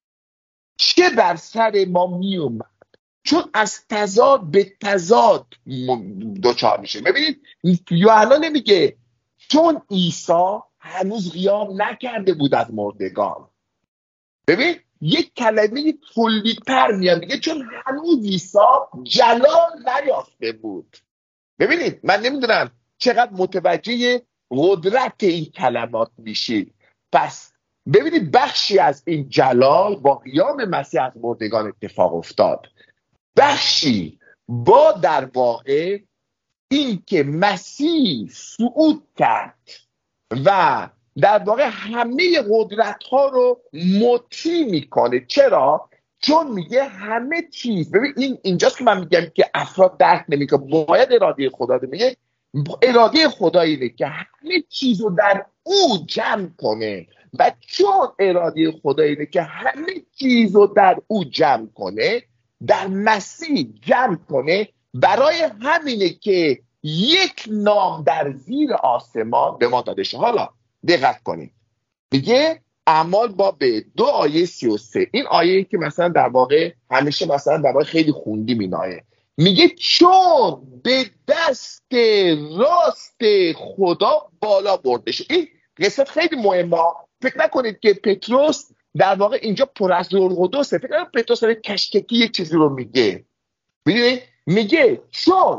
چه بر سر ما می اومد؟ چون از تضاد به تضاد دوچار میشه. ببینید یوحنا نمیگه چون عیسی هنوز قیام نکرده بود از مردگان. ببین یک کلمه کلی‌تر میاد، میگه چون هنوز عیسی جلال نیافته بود. ببینید من نمیدونم چقدر متوجه قدرت این کلمات میشید. پس ببینید بخشی از این جلال با قیام مسیح از مردگان اتفاق افتاد، بخشی با در واقع این که مسیح صعود کرد و در واقع همه قدرت ها رو مطیع میکنه. چرا؟ چون میگه همه چیز، ببین اینجاست که من میگم که افراد درک نمیکنه، باید اراده خدا رو میگه. اراده خدا اینه که همه چیز رو در او جمع کنه و چون اراده خدا اینه که همه چیز رو در او جمع کنه، در مسیح جمع کنه، برای همینه که یک نام در زیر آسمان به ما داده شد. حالا دقت کنید، میگه اعمال باب 2 آیه 33، این آیه که مثلا در واقع همیشه مثلا در واقع خیلی خوندیم این آیه، میگه چون به دست راست خدا بالا برده شد. این قصه خیلی مهمه. فکر نکنید که پتروس در واقع اینجا پر از روح القدسه. فکر نکنید پتروس داره کشککی یک چیزی رو میگه. میگه چون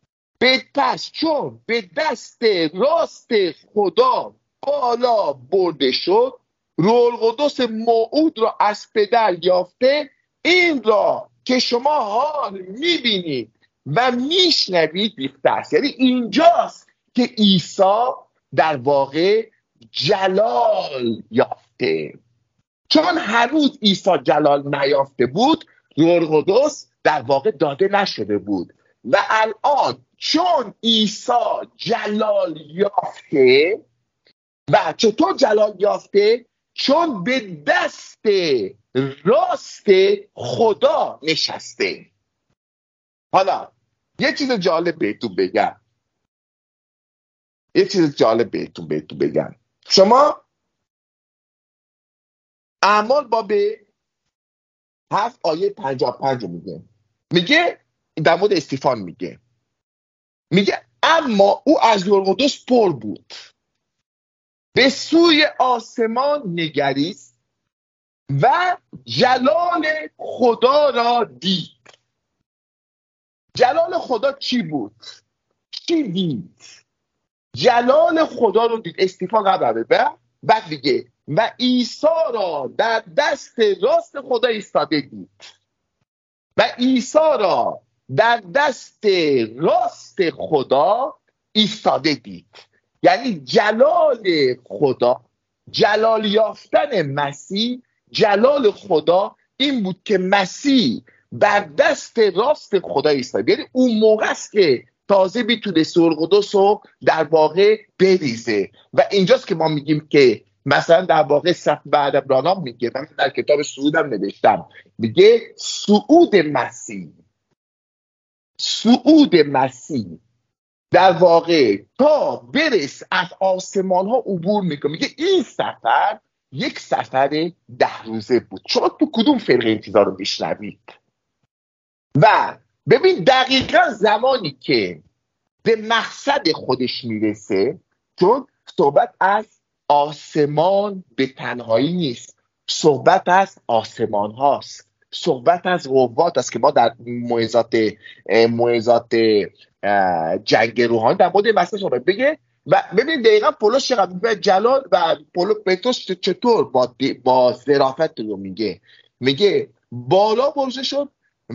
به دست راست خدا بالا برده شد، روح القدس موعود را از پدر یافته، این را که شما حال میبینید و میشنوید ریخته است. یعنی اینجاست که عیسی در واقع جلال یافته. چون هنوز عیسی جلال نیافته بود، روح القدس در واقع داده نشده بود و الان چون عیسی جلال یافته و چطور جلال یافته؟ چون به دست راست خدا نشسته. حالا یه چیز جالب بهتون بگم. شما اعمال باب 7 آیه 55 میگه در مورد استیفان میگه اما او از روح القدس پر بود، به سوی آسمان نگریست و جلال خدا را دید. جلال خدا چی بود؟ چی دید؟ جلال خدا رو دید. استیفان قبل بعد میگه و عیسی را در دست راست خدا ایستاده دید. و عیسی را در دست راست خدا ایستاده دید. یعنی جلال خدا، جلال یافتن مسیح، جلال خدا این بود که مسیح بر دست راست خدا ایستاده. یعنی اون موقع است که تازه میتونه روح القدس رو در واقع بریزه. و اینجاست که ما میگیم که مثلا در واقع بعد برانام میگه، من در کتاب صعودم نوشتم، میگه صعود مسیح در واقع تا برس از آسمان ها عبور میکنه. میگه این سفر یک سفر 10 روزه بود. شما تو کدوم فرقه این چیزا رو میشنوید؟ و ببین دقیقا زمانی که به مقصد خودش میرسه، چون صحبت از آسمان به تنهایی نیست، صحبت از آسمان هاست، صحبت از قوات است که ما در موعظات جنگ روحانی در مورد مسئله صحبت بگه. و ببین دقیقا پولس چقدر به جلال و پتروس چطور با ظرافت رو میگه بالا برزه شد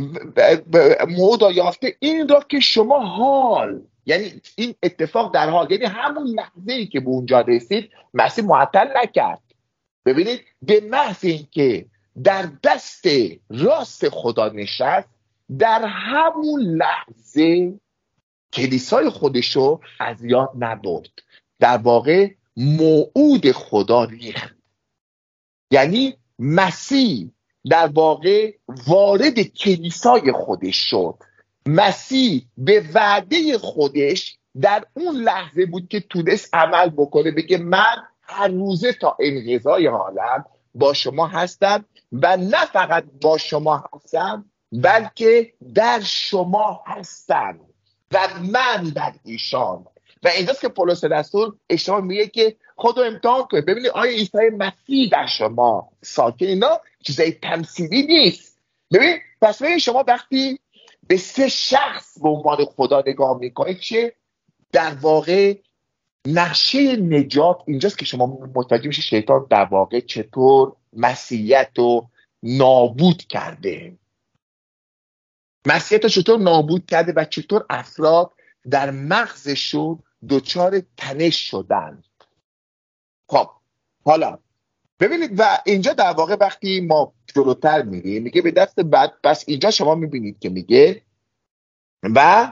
موعود یافته این را که شما حال، یعنی این اتفاق در حال، یعنی همون لحظه‌ای که به اونجا رسید مسیح معطل نکرد. ببینید به محض اینکه در دست راست خدا نشست، در همون لحظه کلیسای خودشو از یاد نبرد، در واقع موعود خدا ریخت. یعنی مسیح در واقع وارد کلیسای خودش شد. مسیح به وعده خودش در اون لحظه بود که تونست عمل بکنه، بگه من هر روزه تا انقضای عالم با شما هستم و نه فقط با شما هستم بلکه در شما هستم و من در ایشان. و اینجاست که پولس رسول اشتباه میگه که خودو امتحان کنید ببینید آیا عیسی مسیح در شما ساکن. اینا چیزای تمثیلی نیست. ببین پس ببین شما وقتی به 3 شخص به عنوان خدا نگاه میکنید چه در واقع نقشه نجات اینجاست که شما متوجه میشه شیطان در واقع چطور مسیحیت رو نابود کرده، مسیحیت رو چطور نابود کرده و چطور افراد در مغزشون دچار تنش شدن. خب حالا ببینید و اینجا در واقع وقتی ما جلوتر میریم میگه به دست بعد، پس اینجا شما میبینید که میگه و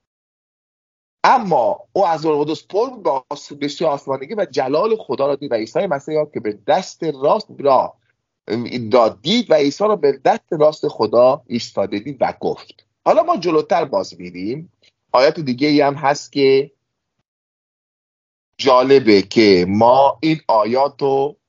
اما او از روح القدس پر با بسیار آسمانگی و جلال خدا را دید و عیسی مسیح که به دست راست را دید و عیسی را به دست راست خدا ایستاده دید و گفت. حالا ما جلوتر باز میریم، آیات دیگه ای هم هست که جالبه که ما این آیات رو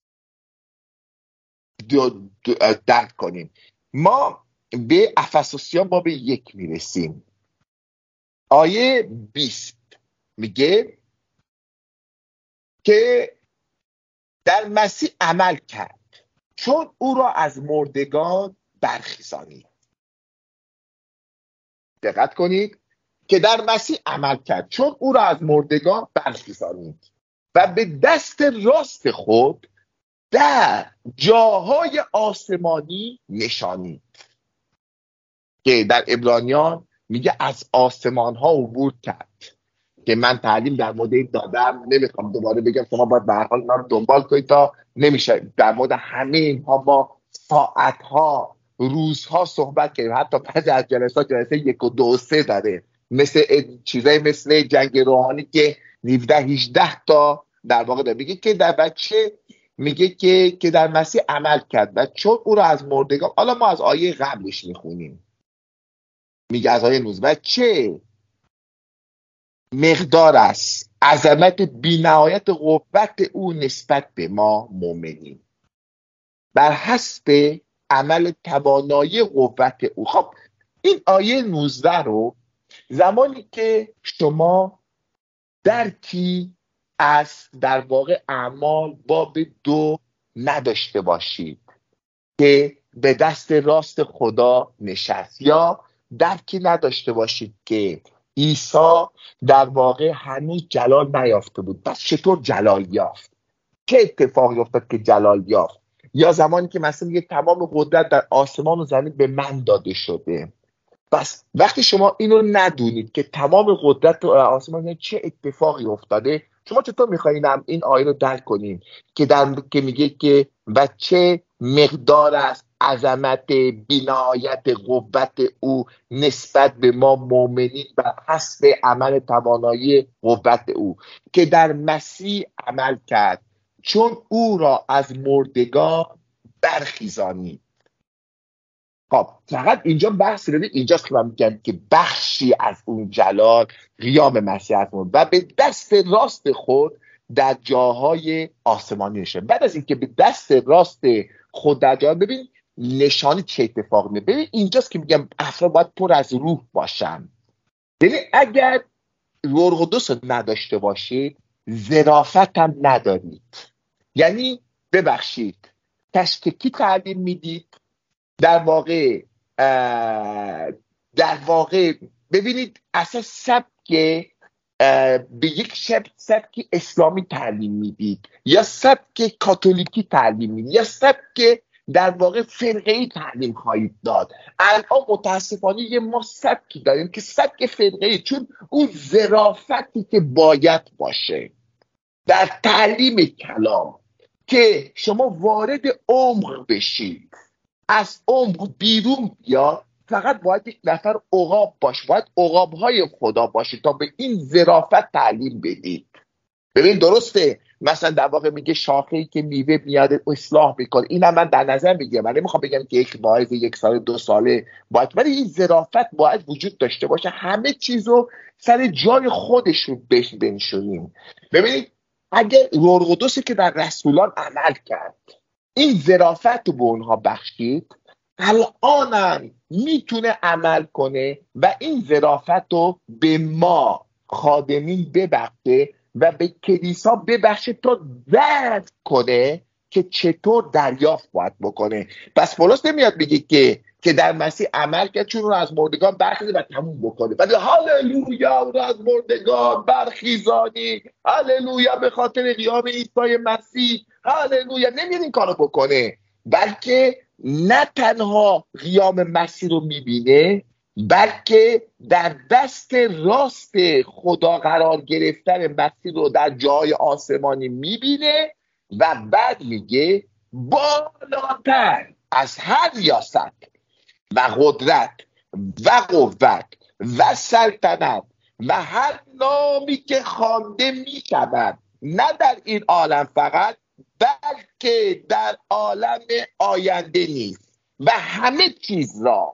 درک کنیم. ما به افسوسیان باب 1 میرسیم، آیه 20 میگه که در مسیح عمل کرد چون او را از مردگان برخیزانید. دقت کنید که در مسیح عمل کرد چون او را از مردگان برخیزانید و به دست راست خود در جاهای آسمانی نشانید. که در عبرانیان میگه از آسمان ها عبور کرد که من تعلیم در مورد این دادم، نمیخوام دوباره بگم، شما باید به هر حال اینا رو دنبال کنید تا نمیشه در مورد همه اینها با ساعت ها روزها صحبت کنیم. حتی بعضی از جلسه 1 و 2 و 3 داره، مثل چیزایی مثل جنگ روحانی که 17-18 تا در واقع داره. میگه که در بچه میگه که در مسیح عمل کرد و چون او را از مردگان، حالا ما از آیه قبلش میخونیم، میگه از آیه 19 و چه مقدار است عظمت بی‌نهایت قوت او نسبت به ما مؤمنین بر حسب عمل توانایی قوت او. خب این آیه 19 رو زمانی که شما درکی از در واقع اعمال باب 2 نداشته باشید که به دست راست خدا نشست، یا درکی نداشته باشید که عیسی در واقع هنوز جلال نیافته بود، پس چطور جلال یافت؟ چه اتفاقی افتاد که جلال یافت؟ یا زمانی که مثلا میگه تمام قدرت در آسمان و زمین به من داده شده. پس وقتی شما اینو ندونید که تمام قدرت آسمان چه اتفاقی افتاده، شما چطور میخواین این آیه رو درک کنین که میگه که و چه مقدار است عظمت بی‌نهایت قوت او نسبت به ما مؤمنین و حسب عمل توانایی قوت او که در مسیح عمل کرد چون او را از مردگان برخیزانید. خب فقط اینجا بحث رو اینجاست که من میگم که بخشی از اون جلال قیام مسیح از مرد و به دست راست خود در جاهای آسمانی نشد. بعد از اینکه به دست راست خود در جاهای، ببین نشانی چه اتفاق میفته. ببین اینجاست که میگم افراد باید پر از روح باشن. ببین اگر روح القدس رو نداشته باشید ظرافت هم ندارید. یعنی ببخشید تشکیکی تعلیم میدید، در واقع ببینید اصلا سبک به یک سبک اسلامی تعلیم میدید یا سبک کاتولیکی تعلیم میدید یا سبک در واقع فرقه‌ای تعلیم خواهید داد. الان متاسفانه ما سبکی داریم که سبک فرقه‌ای، چون اون ظرافتی که باید باشه در تعلیم کلام که شما وارد عمق بشید، از عمق بیرون بیاد، فقط باید یک نفر عقاب باشه، باید عقاب‌های خدا باشه تا به این ظرافت تعلیم بدید. ببین درسته مثلا در واقع میگه شاخه‌ای که میوه میاد اصلاح میکنه، اینم من در نظر میگیرم، من نمیخوام بگم که یک واعظ 1 سال 2 ساله باید، ولی این ظرافت باید وجود داشته باشه، همه چیزو سر جای خودش رو بنشونیم. ببینید اگه روح القدسی که در رسولان عمل کرد این ظرافت رو به اونها بخشید، الانم میتونه عمل کنه و این ظرافت رو به ما خادمین ببخشه و به کلیسا ببخشه تا درک کنه که چطور دریافت باید بکنه. پس پولس نمیاد بگه که در مسیح عمل کرد چون رو از مردگان برخیزه و تموم بکنه، ولی هاللویا رو از مردگان برخیزانی، هاللویا به خاطر قیام عیسی مسیح، هاللویا. نمیاد این کارو بکنه، بلکه نه تنها قیام مسیح رو میبینه بلکه در دست راست خدا قرار گرفتن مسیح رو در جای آسمانی میبینه و بعد میگه بالاتر از هر ریاست و قدرت و قوت و سلطنت و هر نامی که خوانده میشود، نه در این عالم فقط بلکه در عالم آینده نیست، و همه چیز را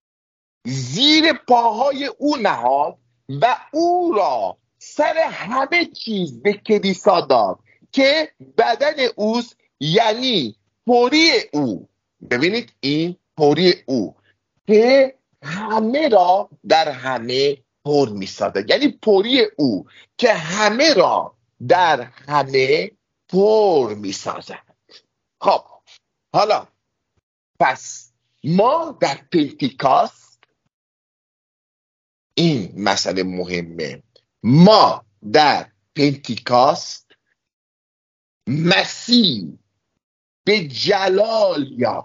زیر پاهای او نهاد و او را سر همه چیز به کلیسا داد که بدن اوست، یعنی پوری او. ببینید این پوری او که همه را در همه پر می‌سازد، یعنی پوری او که همه را در همه پر می‌سازد. خب حالا پس ما در پنتیکاست این مسئله مهمه، ما در پنتیکاست مسیح به جلال یافت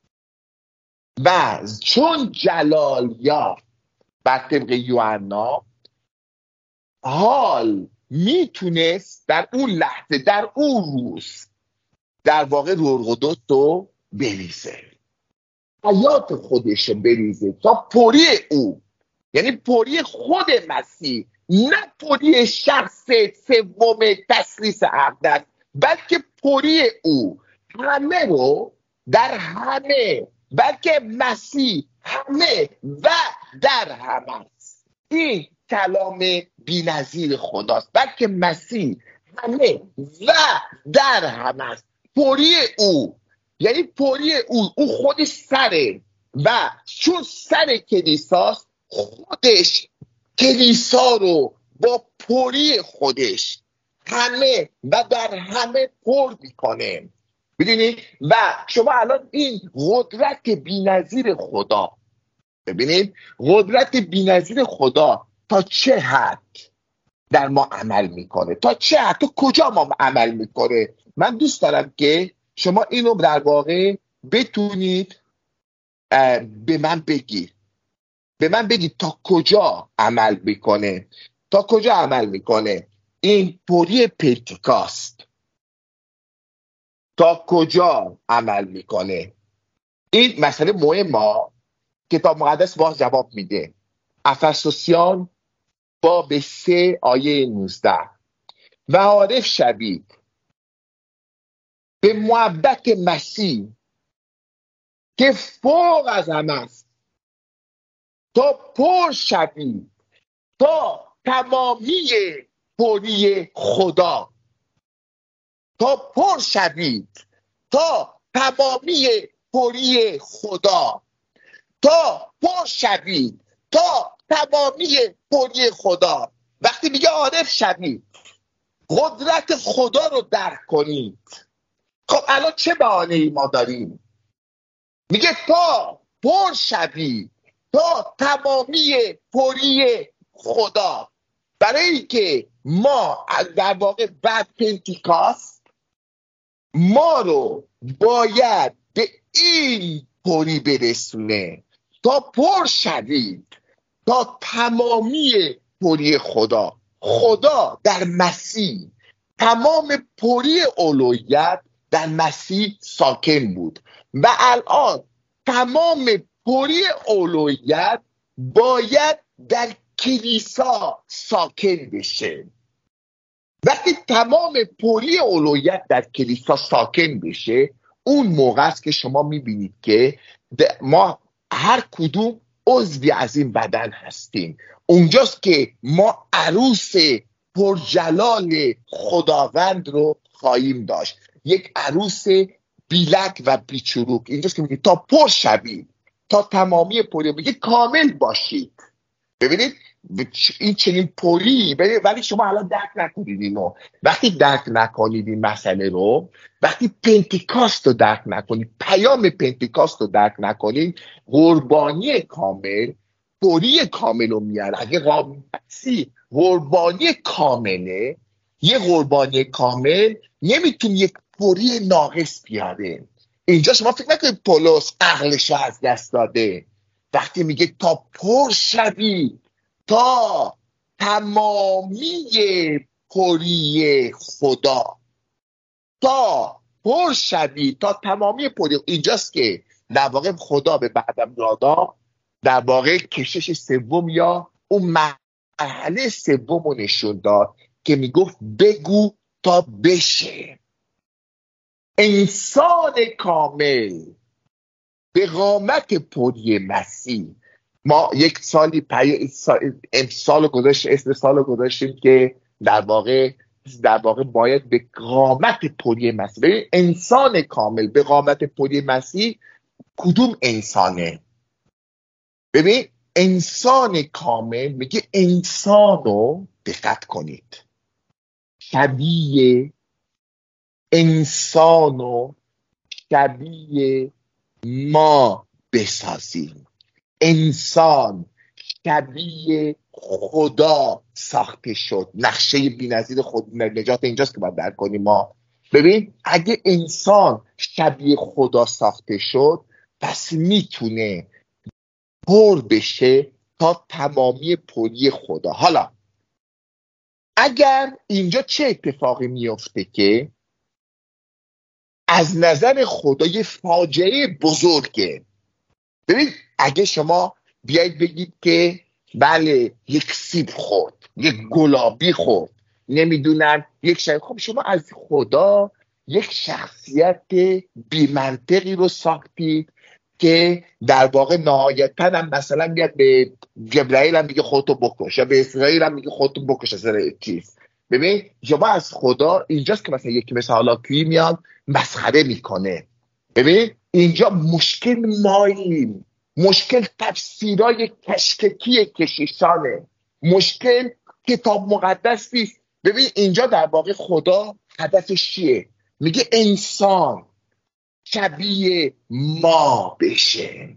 و چون جلال یافت بر طبق یوحنا حال میتونست در اون لحظه در اون روز در واقع روح القدس رو بریزه، حیات خودش رو بریزه تا پوری او، یعنی پوری خود مسیح، نه پوری شخص سوم تثلیث اقدس بلکه پری او همه رو در همه، بلکه مسیح همه و در همه است. این کلام بی‌نظیر خداست. بلکه مسیح همه و در همه است. پری او یعنی پری او خودش سره و چون سر کلیساست، خودش کلیسا رو با پری خودش همه و در همه پر میکنه. ببینید و شما الان این قدرت بی‌نظیر خدا، ببینید قدرت بی‌نظیر خدا تا چه حد در ما عمل میکنه، تا چه حد، تا کجا ما عمل میکنه. من دوست دارم که شما اینو در واقع بتونید به من بگید تا کجا عمل میکنه، تا کجا عمل میکنه این پری پنتیکاست، تا کجا عمل میکنه. این مسئله مهمه. کتاب مقدس باز جواب میده. افسوسیان باب 3 آیه 19 و عارف شوید به محبت مسیح که فوق از همه است، تا پر شوید تا تمامی پری خدا، تا پر شوید تا تمامی پری خدا، تا پر شوید تا تمامی پری خدا. وقتی میگه عارف شوید، قدرت خدا رو درک کنید. خب الان چه بهانه‌ای ما داریم؟ میگه تا پر شوید تا تمامی پری خدا. برای اینکه ما در واقع بعد پنتیکاست ما رو باید به این پری برسونه، تا پر شوید تا تمامی پری خدا. خدا در مسیح تمام پری الوهیت در مسیح ساکن بود و الان تمام پری الوهیت باید در کلیسا ساکن بشه. وقتی تمام پری الوهیت در کلیسا ساکن بشه، اون موقع است که شما میبینید که ما هر کدوم عضوی از این بدن هستیم. اونجاست که ما عروس پرجلال خداوند رو خواهیم داشت، یک عروس بیلک و بیچروک. اینجاست که میگه تا پر شوید تا تمامی پری، میگه کامل باشید. ببینید این چنین پری، ولی شما الان درک نکنید اینو. وقتی درک نکنید این مسئله رو، وقتی پنتیکاست رو درک نکنید، پیام پنتیکاست رو درک نکنید، قربانی کامل پری کامل رو میاره. اگه قربانی کامله، یه قربانی کامل نمیتونه یک پری ناقص بیاره. اینجا شما فکر نکنید پولس عقلش رو از دست داده وقتی میگه تا پر شوید تا تمامی پری خدا، تا پر شوید تا تمامی پری. اینجاست که در واقع خدا به بعدم دادا در واقع کشش سوم یا اون مرحله سوم رو نشون داد که میگفت بگو تا بشه. انسان کامل به قامت پری مسیح. ما یک سالی امسال گذاشت، اسم سال گذاشتیم که در واقع باید به قامت پری مسیح. ببین انسان کامل به قامت پری مسیح کدوم انسانه؟ ببین انسان کامل میگه انسانو دقت کنید شبیه انسانو شبیه ما بسازیم. انسان شبیه خدا ساخته شد. نقشه بی‌نظیر خود نجات اینجاست که باید درک کنیم ما. ببین اگه انسان شبیه خدا ساخته شد، پس میتونه پر بشه تا تمامی پری خدا. حالا اگر اینجا چه اتفاقی میفته که از نظر خدا یه فاجعه بزرگه. ببین اگه شما بیایید بگید که بله یک سیب خورد، یک گلابی خورد نمیدونم یک خب شما از خدا یک شخصیت بی‌منطقی رو ساختید که در واقع نهایتاً هم مثلا میاد به جبرائیل هم میگه خودتو بکش یا به اسرائیل هم میگه خودتو بکش از چیز. ببین شما از خدا اینجاست که مثلا یکی مثل حالاکویی میاد مسخره میکنه. ببین اینجا مشکل ماییم، مشکل تفسیرای کشککی کشیشانه، مشکل کتاب مقدس نیست. ببین اینجا در واقع خدا هدفش چیه؟ میگه انسان شبیه ما بشه،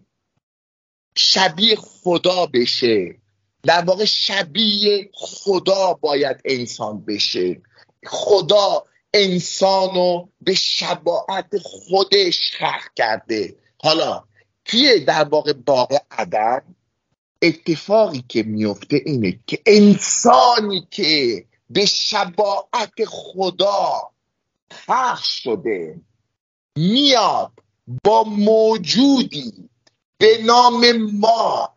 شبیه خدا بشه. در واقع شبیه خدا باید انسان بشه. خدا انسانو به شباهت خودش خلق کرده. حالا توی در واقع باغ عدن اتفاقی که میفته اینه که انسانی که به شباهت خدا خلق شده میاد با موجودی به نام ما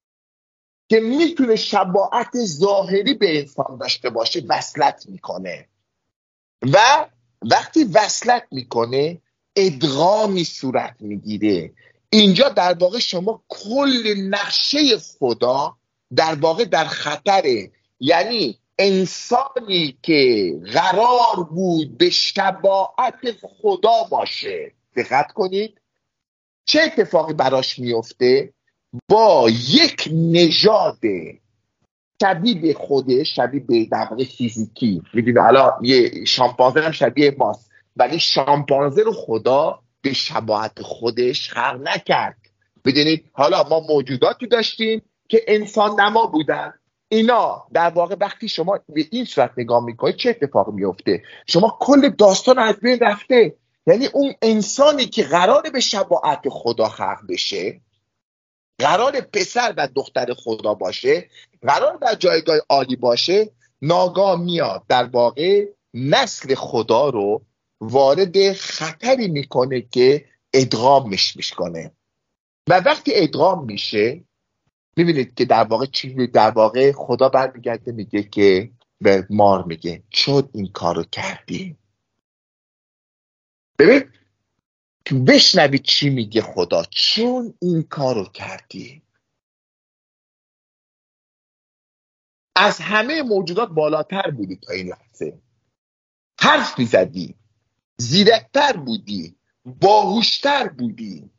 که میتونه شباهت ظاهری به انسان داشته باشه وصلت میکنه و وقتی وصلت میکنه ادغامی صورت میگیره. اینجا در واقع شما کل نقشه خدا در واقع در خطره. یعنی انسانی که قرار بود به شباهت خدا باشه، دقت کنید چه اتفاقی براش میفته؟ با یک نژاد شبیه به خودش، شبیه به در واقع فیزیکی، میدونی الان یه شامپانزه هم شبیه ماست، ولی شامپانزه رو خدا به شباهت خودش خلق نکرد. بدونید حالا ما موجوداتی داشتیم که انسان نما بودن. اینا در واقع وقتی شما به این صورت نگاه میکنید چه اتفاقی میفته؟ شما کل داستان از بین رفته. یعنی اون انسانی که قراره به شباهت خدا خلق بشه، قرار پسر و دختر خدا باشه، قرار در جایگاه عالی باشه، ناگاه میاد در واقع نسل خدا رو وارد خطری میکنه که ادغامش میکنه. و وقتی ادغام میشه میبینید که در واقع چیزی در واقع خدا برمیگرده میگه که به مار میگه چون این کارو کردی. ببین بشنوید چی میگه خدا، چون این کارو کردی. از همه موجودات بالاتر بودی تا این لحظه، حرف میزدی، زیرکتر بودی، باهوشتر بودی،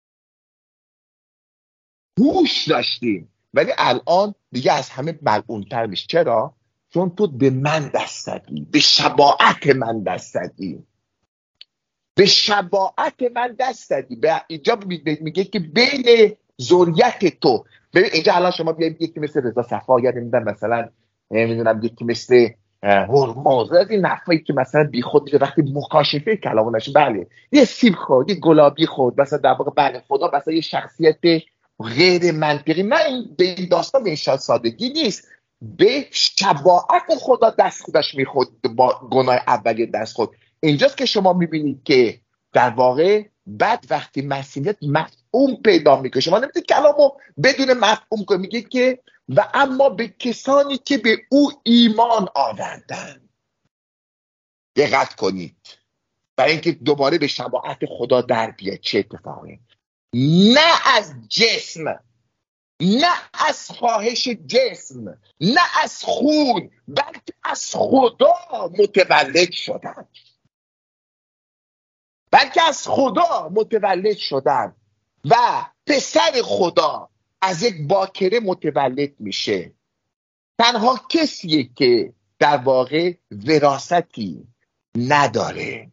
هوش داشتی، ولی الان دیگه از همه ملعونتر میشی. چرا؟ چون تو به من دست زدی، به شباهت من دست زدی، به شباهت من دست زدی. به اینجا میگه که بین ذریت تو. ببین اینجا الان شما بیاید یکی مثل رضا صفا یا نمیدونم مثلا نمیدونم یکی مثل هرمز، از این نفایی که مثلا بی خود وقتی مکاشفه کلامونش، بله یه سیب خورد، یه گلابی خورد، مثلا در واقع بله خدا مثلا یه شخصیت غیر منطقی. نه این به این داستان به این سادگی نیست، به شباهت خدا دست خودش میخورد با گناه اولی دست خود. اینجاست که شما میبینید که در واقع بعد وقتی مسیحیت مفهوم پیدا میکنه، شما نمیتونید کلامو بدون مفهوم کنید. میگه که و اما به کسانی که به او ایمان آوردن. دقت کنید برای اینکه دوباره به شباهت خدا در بیاد چه اتفاقی؟ نه از جسم، نه از خواهش جسم، نه از خون، بلکه از خدا متولد شدن. بلکه از خدا متولد شدن و پسر خدا از یک باکره متولد میشه. تنها کسیه که در واقع وراثتی نداره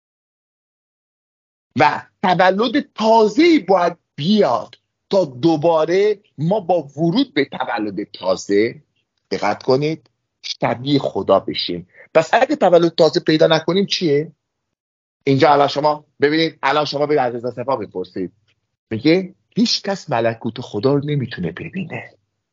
و تولد تازه‌ای باید بیاد تا دوباره ما با ورود به تولد تازه، دقت کنید، شبیه خدا بشیم. پس اگه تولد تازه پیدا نکنیم چیه؟ اینجا الان شما ببینید، الان شما به از رضا صفا بپرسید، میگه هیچ کس ملکوت خدا رو نمیتونه ببینه.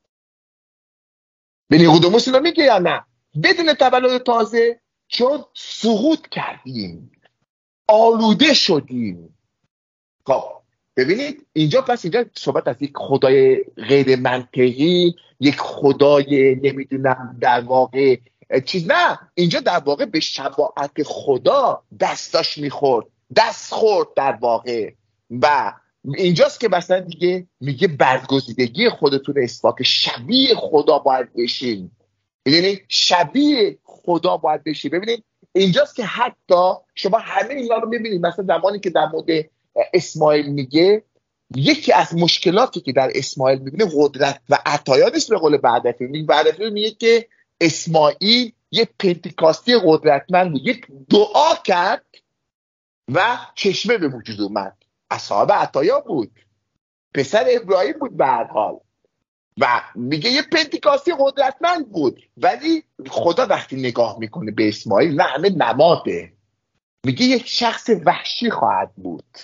به نیقودیموس اینو میگه یا نه؟ بدون تولد تازه، چون سقوط کردیم، آلوده شدیم. خب ببینید اینجا، پس اینجا صحبت از یک خدای غیر منطقی، یک خدای نمیدونم در واقع چیز نه، اینجا در واقع به شفاعت خدا دستاش میخورد، دست خورد در واقع. و اینجاست که مثلا دیگه میگه برگزیدگی خودتون اثبات، شبیه خدا باید بشین. ببینید شبیه خدا باید بشین. ببینید اینجاست که حتی شما همه اینا رو میبینید. مثلا زمانی که در مورد اسماعیل میگه، یکی از مشکلاتی که در اسماعیل میبینه قدرت و عطایا نیست. به قول بعدفی میگه که اسماعیل یک پنتیکاستی قدرتمند بود، یک دعا کرد و چشمه به وجود اومد. اصحاب عطایا بود، پسر ابراهیم بود به هر حال، و میگه یه پنتیکاستی قدرتمند بود. ولی خدا وقتی نگاه میکنه به اسماعیل، نه همه نماده، میگه یک شخص وحشی خواهد بود.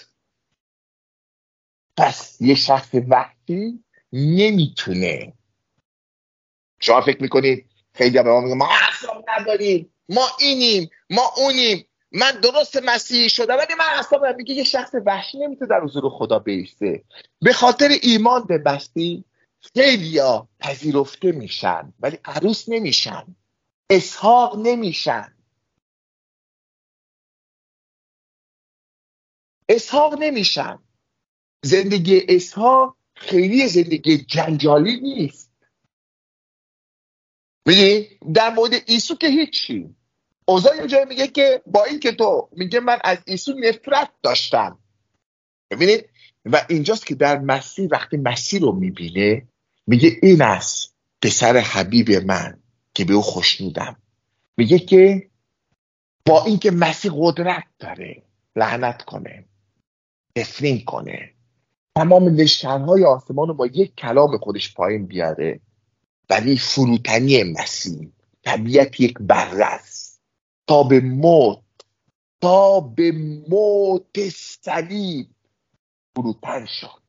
پس یه شخص وحشی نمیتونه. شما فکر میکنید خیلی به ما میگن ما اعصاب نداریم، ما اینیم، ما اونیم، من درست مسیحی شدم ولی من اعصاب ندارم. میگه یه شخص وحشی نمیتونه در حضور خدا بیسته. به خاطر ایمان به مسیح خیلیا پذیرفته میشن ولی عروس نمیشن، اسحاق نمیشن، اسحاق نمیشن. زندگی اسحاق خیلی زندگی جنجالی نیست. میدونی در مورد عیسی که هیچی. اوضاع یه جایی میگه که با این که تو میگه من از عیسی نفرت داشتم. ببینید و اینجاست که در مسیح وقتی مسیح رو میبینه میگه این است پسر حبیب من که به او خوشنودم. میگه که با این که مسیح قدرت داره لعنت کنه، نفرین کنه، تمام نشانهای آسمان رو با یک کلام خودش پایین بیاره، ولی فروتنی مسیح طبیعت یک بررس تا به موت صلیب فروتن شد.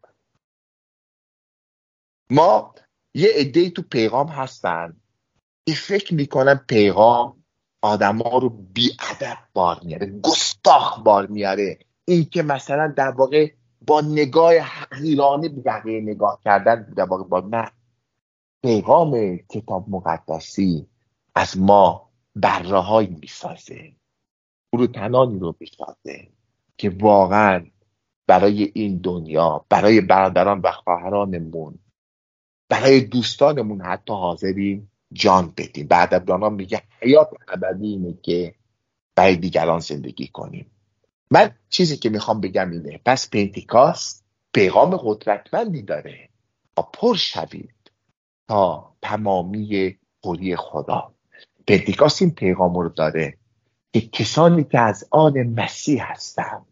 ما یه عده‌ای تو پیغام هستن که فکر میکنن پیغام آدم ها رو بی‌ادب بار میاره، گستاخ بار میاره. این که مثلا در واقع با نگاه حقیرانه به بقیه نگاه کردن در واقع با نه. پیغام کتاب مقدسی از ما بره‌هایی میسازه، فروتنانی رو میسازه که واقعا برای این دنیا، برای برادران و خواهرانمون، برای دوستانمون حتی حاضریم جان بدیم. بعد ابراهیم میگه حیات ابدی اینه که برای دیگران زندگی کنیم. من چیزی که میخوام بگم اینه، پس پنتیکاست پیغام قدرتمندی داره تا پر شوید تا تمامی پری خدا. پنتیکاست این پیغام رو داره که کسانی که از آن مسیح هستن،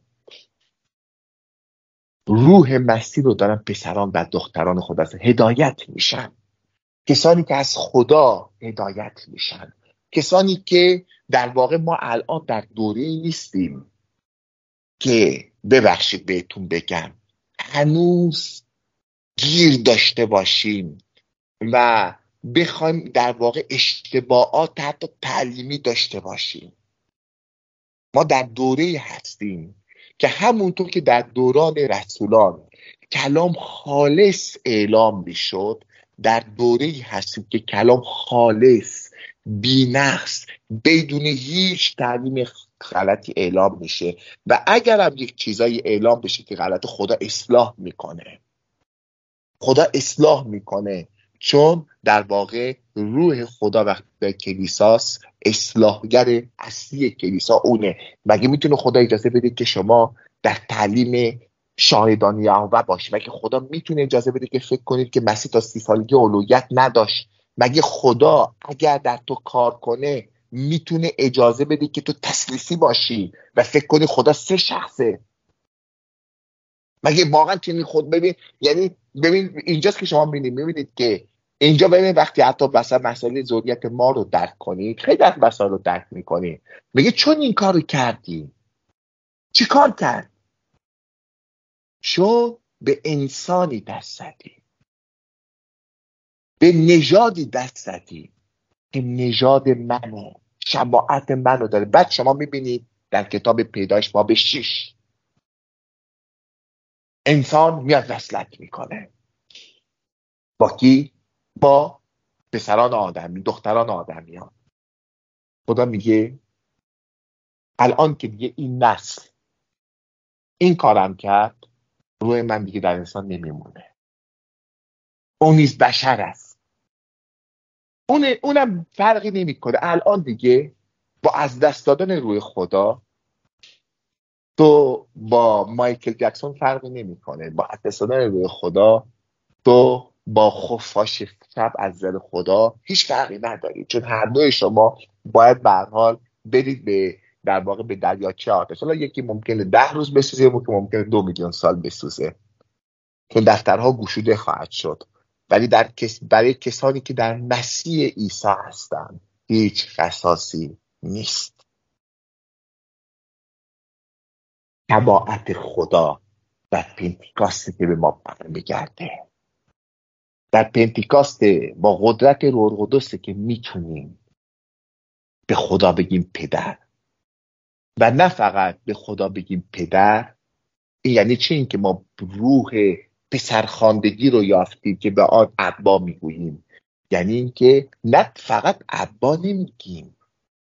روح مسیح رو دارن پسران و دختران خدا هستن، هدایت میشن. کسانی که از خدا هدایت میشن، کسانی که در واقع ما الان در دوره‌ای نیستیم که ببخشید بهتون بگم هنوز گیر داشته باشیم و بخوایم در واقع اشتباهات حتی تعلیمی داشته باشیم. ما در دوره‌ای هستیم که همونطور که در دوران رسولان کلام خالص اعلام میشد، در دوره‌ای هستیم که کلام خالص، بی‌نقص، بدون هیچ تعلیم غلطی اعلام میشه. و اگر هم یک چیزایی اعلام بشه که غلط، خدا اصلاح میکنه. خدا اصلاح میکنه چون در واقع روح خدا وقتی در کلیساست، اصلاحگر اصلی کلیسا اونه. مگه میتونه خدا اجازه بده که شما در تعلیم شاهدان یهوه باشید؟ مگه خدا میتونه اجازه بده که فکر کنید که مسیح تا 30 سالگی اولویت نداشت؟ مگه خدا اگر در تو کار کنه میتونه اجازه بده که تو تثلیثی باشی و فکر کنی خدا 3 شخصه؟ مگه واقعا چنین خود ببین، یعنی ببین اینجاست که شما میبینید که اینجا ببین وقتی حتی مثلا مسئله ذریت ما رو درک کنید، خیلی از مسائل رو درک میکنید. میگه چون این کار رو کردی، چی کار کرد؟ چون به انسانی دست زدی، به نژادی دست زدی که نژاد منه، شباهت منو داره. بعد شما میبینید در کتاب پیدایش باب 6 انسان میاد وصلت میکنه با کی؟ با پسران آدمی، دختران آدمیان. خدا میگه الان که دیگه این نسل این کارم کرد، روح من دیگه در انسان نمیمونه. اون نیز بشر است. اونم فرقی نمیکنه. الان دیگه با از دست دادن روح خدا تو با مایکل جکسون فرقی نمیکنه. با از دست دادن روح خدا تو با خفاش شب از نظر خدا هیچ فرقی نداری، چون هر دوی شما باید به هر حال برید به در واقع به دریاچه آتش. حالا یکی ممکنه 10 روز بسوزه، یکی ممکنه 2 میلیون سال بسوزه، چون دفترها گشوده خواهد شد. ولی برای کسانی که در مسیح عیسی هستند هیچ قصاصی نیست. تبعات خدا در پنتیکاستی که به ما برمیگرده، در پنتیکاست با قدرت روح القدس که میتونیم به خدا بگیم پدر، و نه فقط به خدا بگیم پدر. این یعنی چی؟ این که ما روح پسرخواندگی رو یافتیم که به آن ابا میگوییم. یعنی این که نه فقط ابا نمیگیم،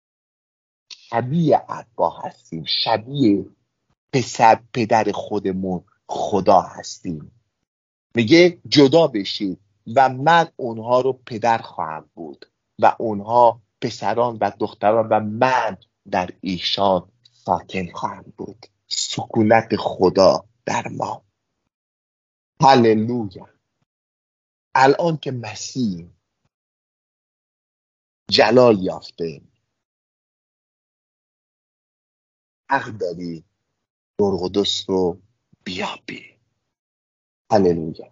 شبیه ابا هستیم، شبیه پدر خودمون خدا هستیم. میگه جدا بشید و من اونها رو پدر خواهم بود و اونها پسران و دختران و من در ایشان ساکن خواهم بود. سکونت خدا در ما. هللویا. الان که مسیح جلال یافته، حق داری روح القدس رو بیابی. هللویا.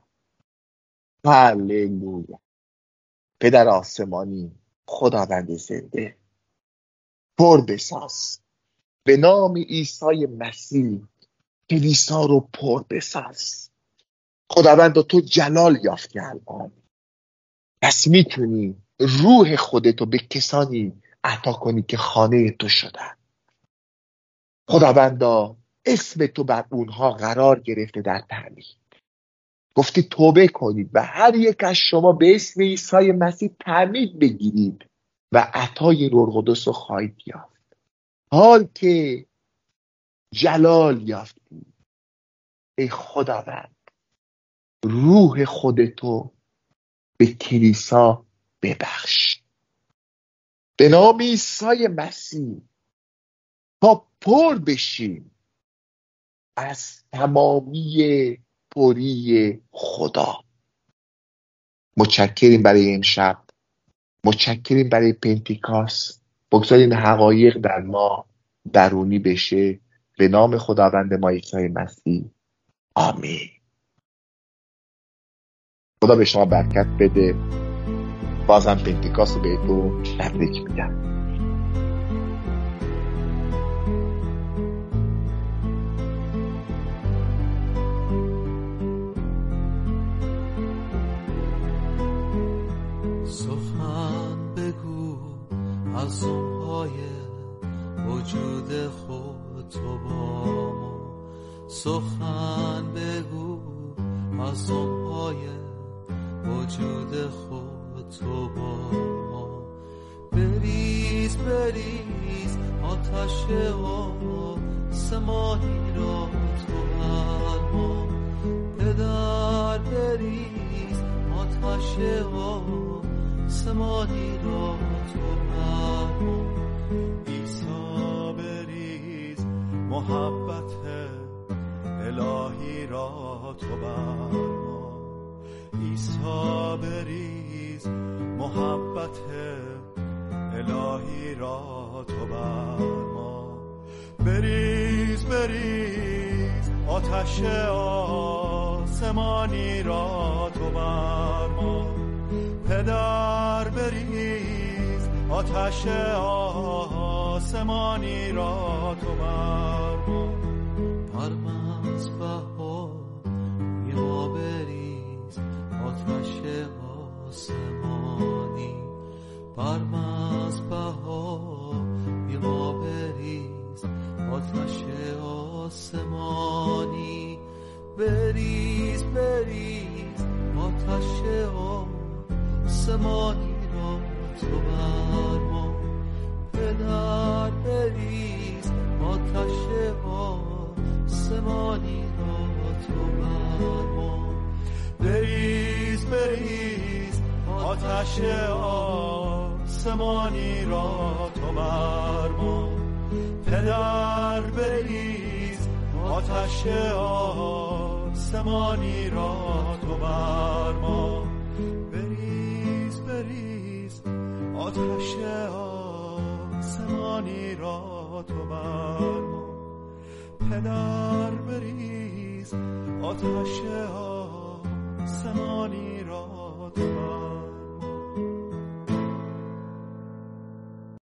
هللویا. پدر آسمانی، خداوند زنده، پر بساز به نام عیسی مسیح، کلیسا رو پر بساز. خداوند تو جلال یافتی الان، پس میتونی روح خودتو به کسانی عطا کنی که خانه تو شدن. خداوندا اسم تو بر اونها قرار گرفته در تعمید. گفتی توبه کنید و هر یک از شما به اسم عیسی مسیح تعمید بگیرید و عطای روح القدس رو خواهید یافت. حال که جلال یافتی، ای خداوند روح خودتو به کلیسا ببخش به نام عیسی مسیح تا پر بشیم از تمامی پری خدا. متشکریم برای امشب، متشکریم برای پنتیکاست. بگذارین حقایق در ما درونی بشه. به نام خداوند ما عیسی مسیح، آمین. خدا به شما برکت بده. بازم پنتیکاست رو بهتون تبریک میگم. سخن بگو از اونهای وجود خود تو با ما، سخن بگو از اونهای وجود خود تو با ما. بریز بریز آتش آسمانی را تو بر ما، پدر بریز آتش آسمانی را تو بر ما. عیسی بریز محبت الهی را تو بر ما، عیسی بریز محبت الهی را تو بر ما. بریز بریز آتش آسمانی را تو بر ما، پدر بریز آتش آسمانی را تو بر ما. بر مذبح ما بریز آتش آسمانی، بر مذبح ما بریز آتش آسمانی. بریز بریز آتش آسمانی را تو بر ما، پدر بریز آتش آسمانی را تو بر ما. بریز بریز آتش آسمانی را تو بر ما. پدر بریز آتش آسمانی را تو بر ما. بریز بریز آتش آسمانی را تو بر ما. پدر بریز آتش آسمانی را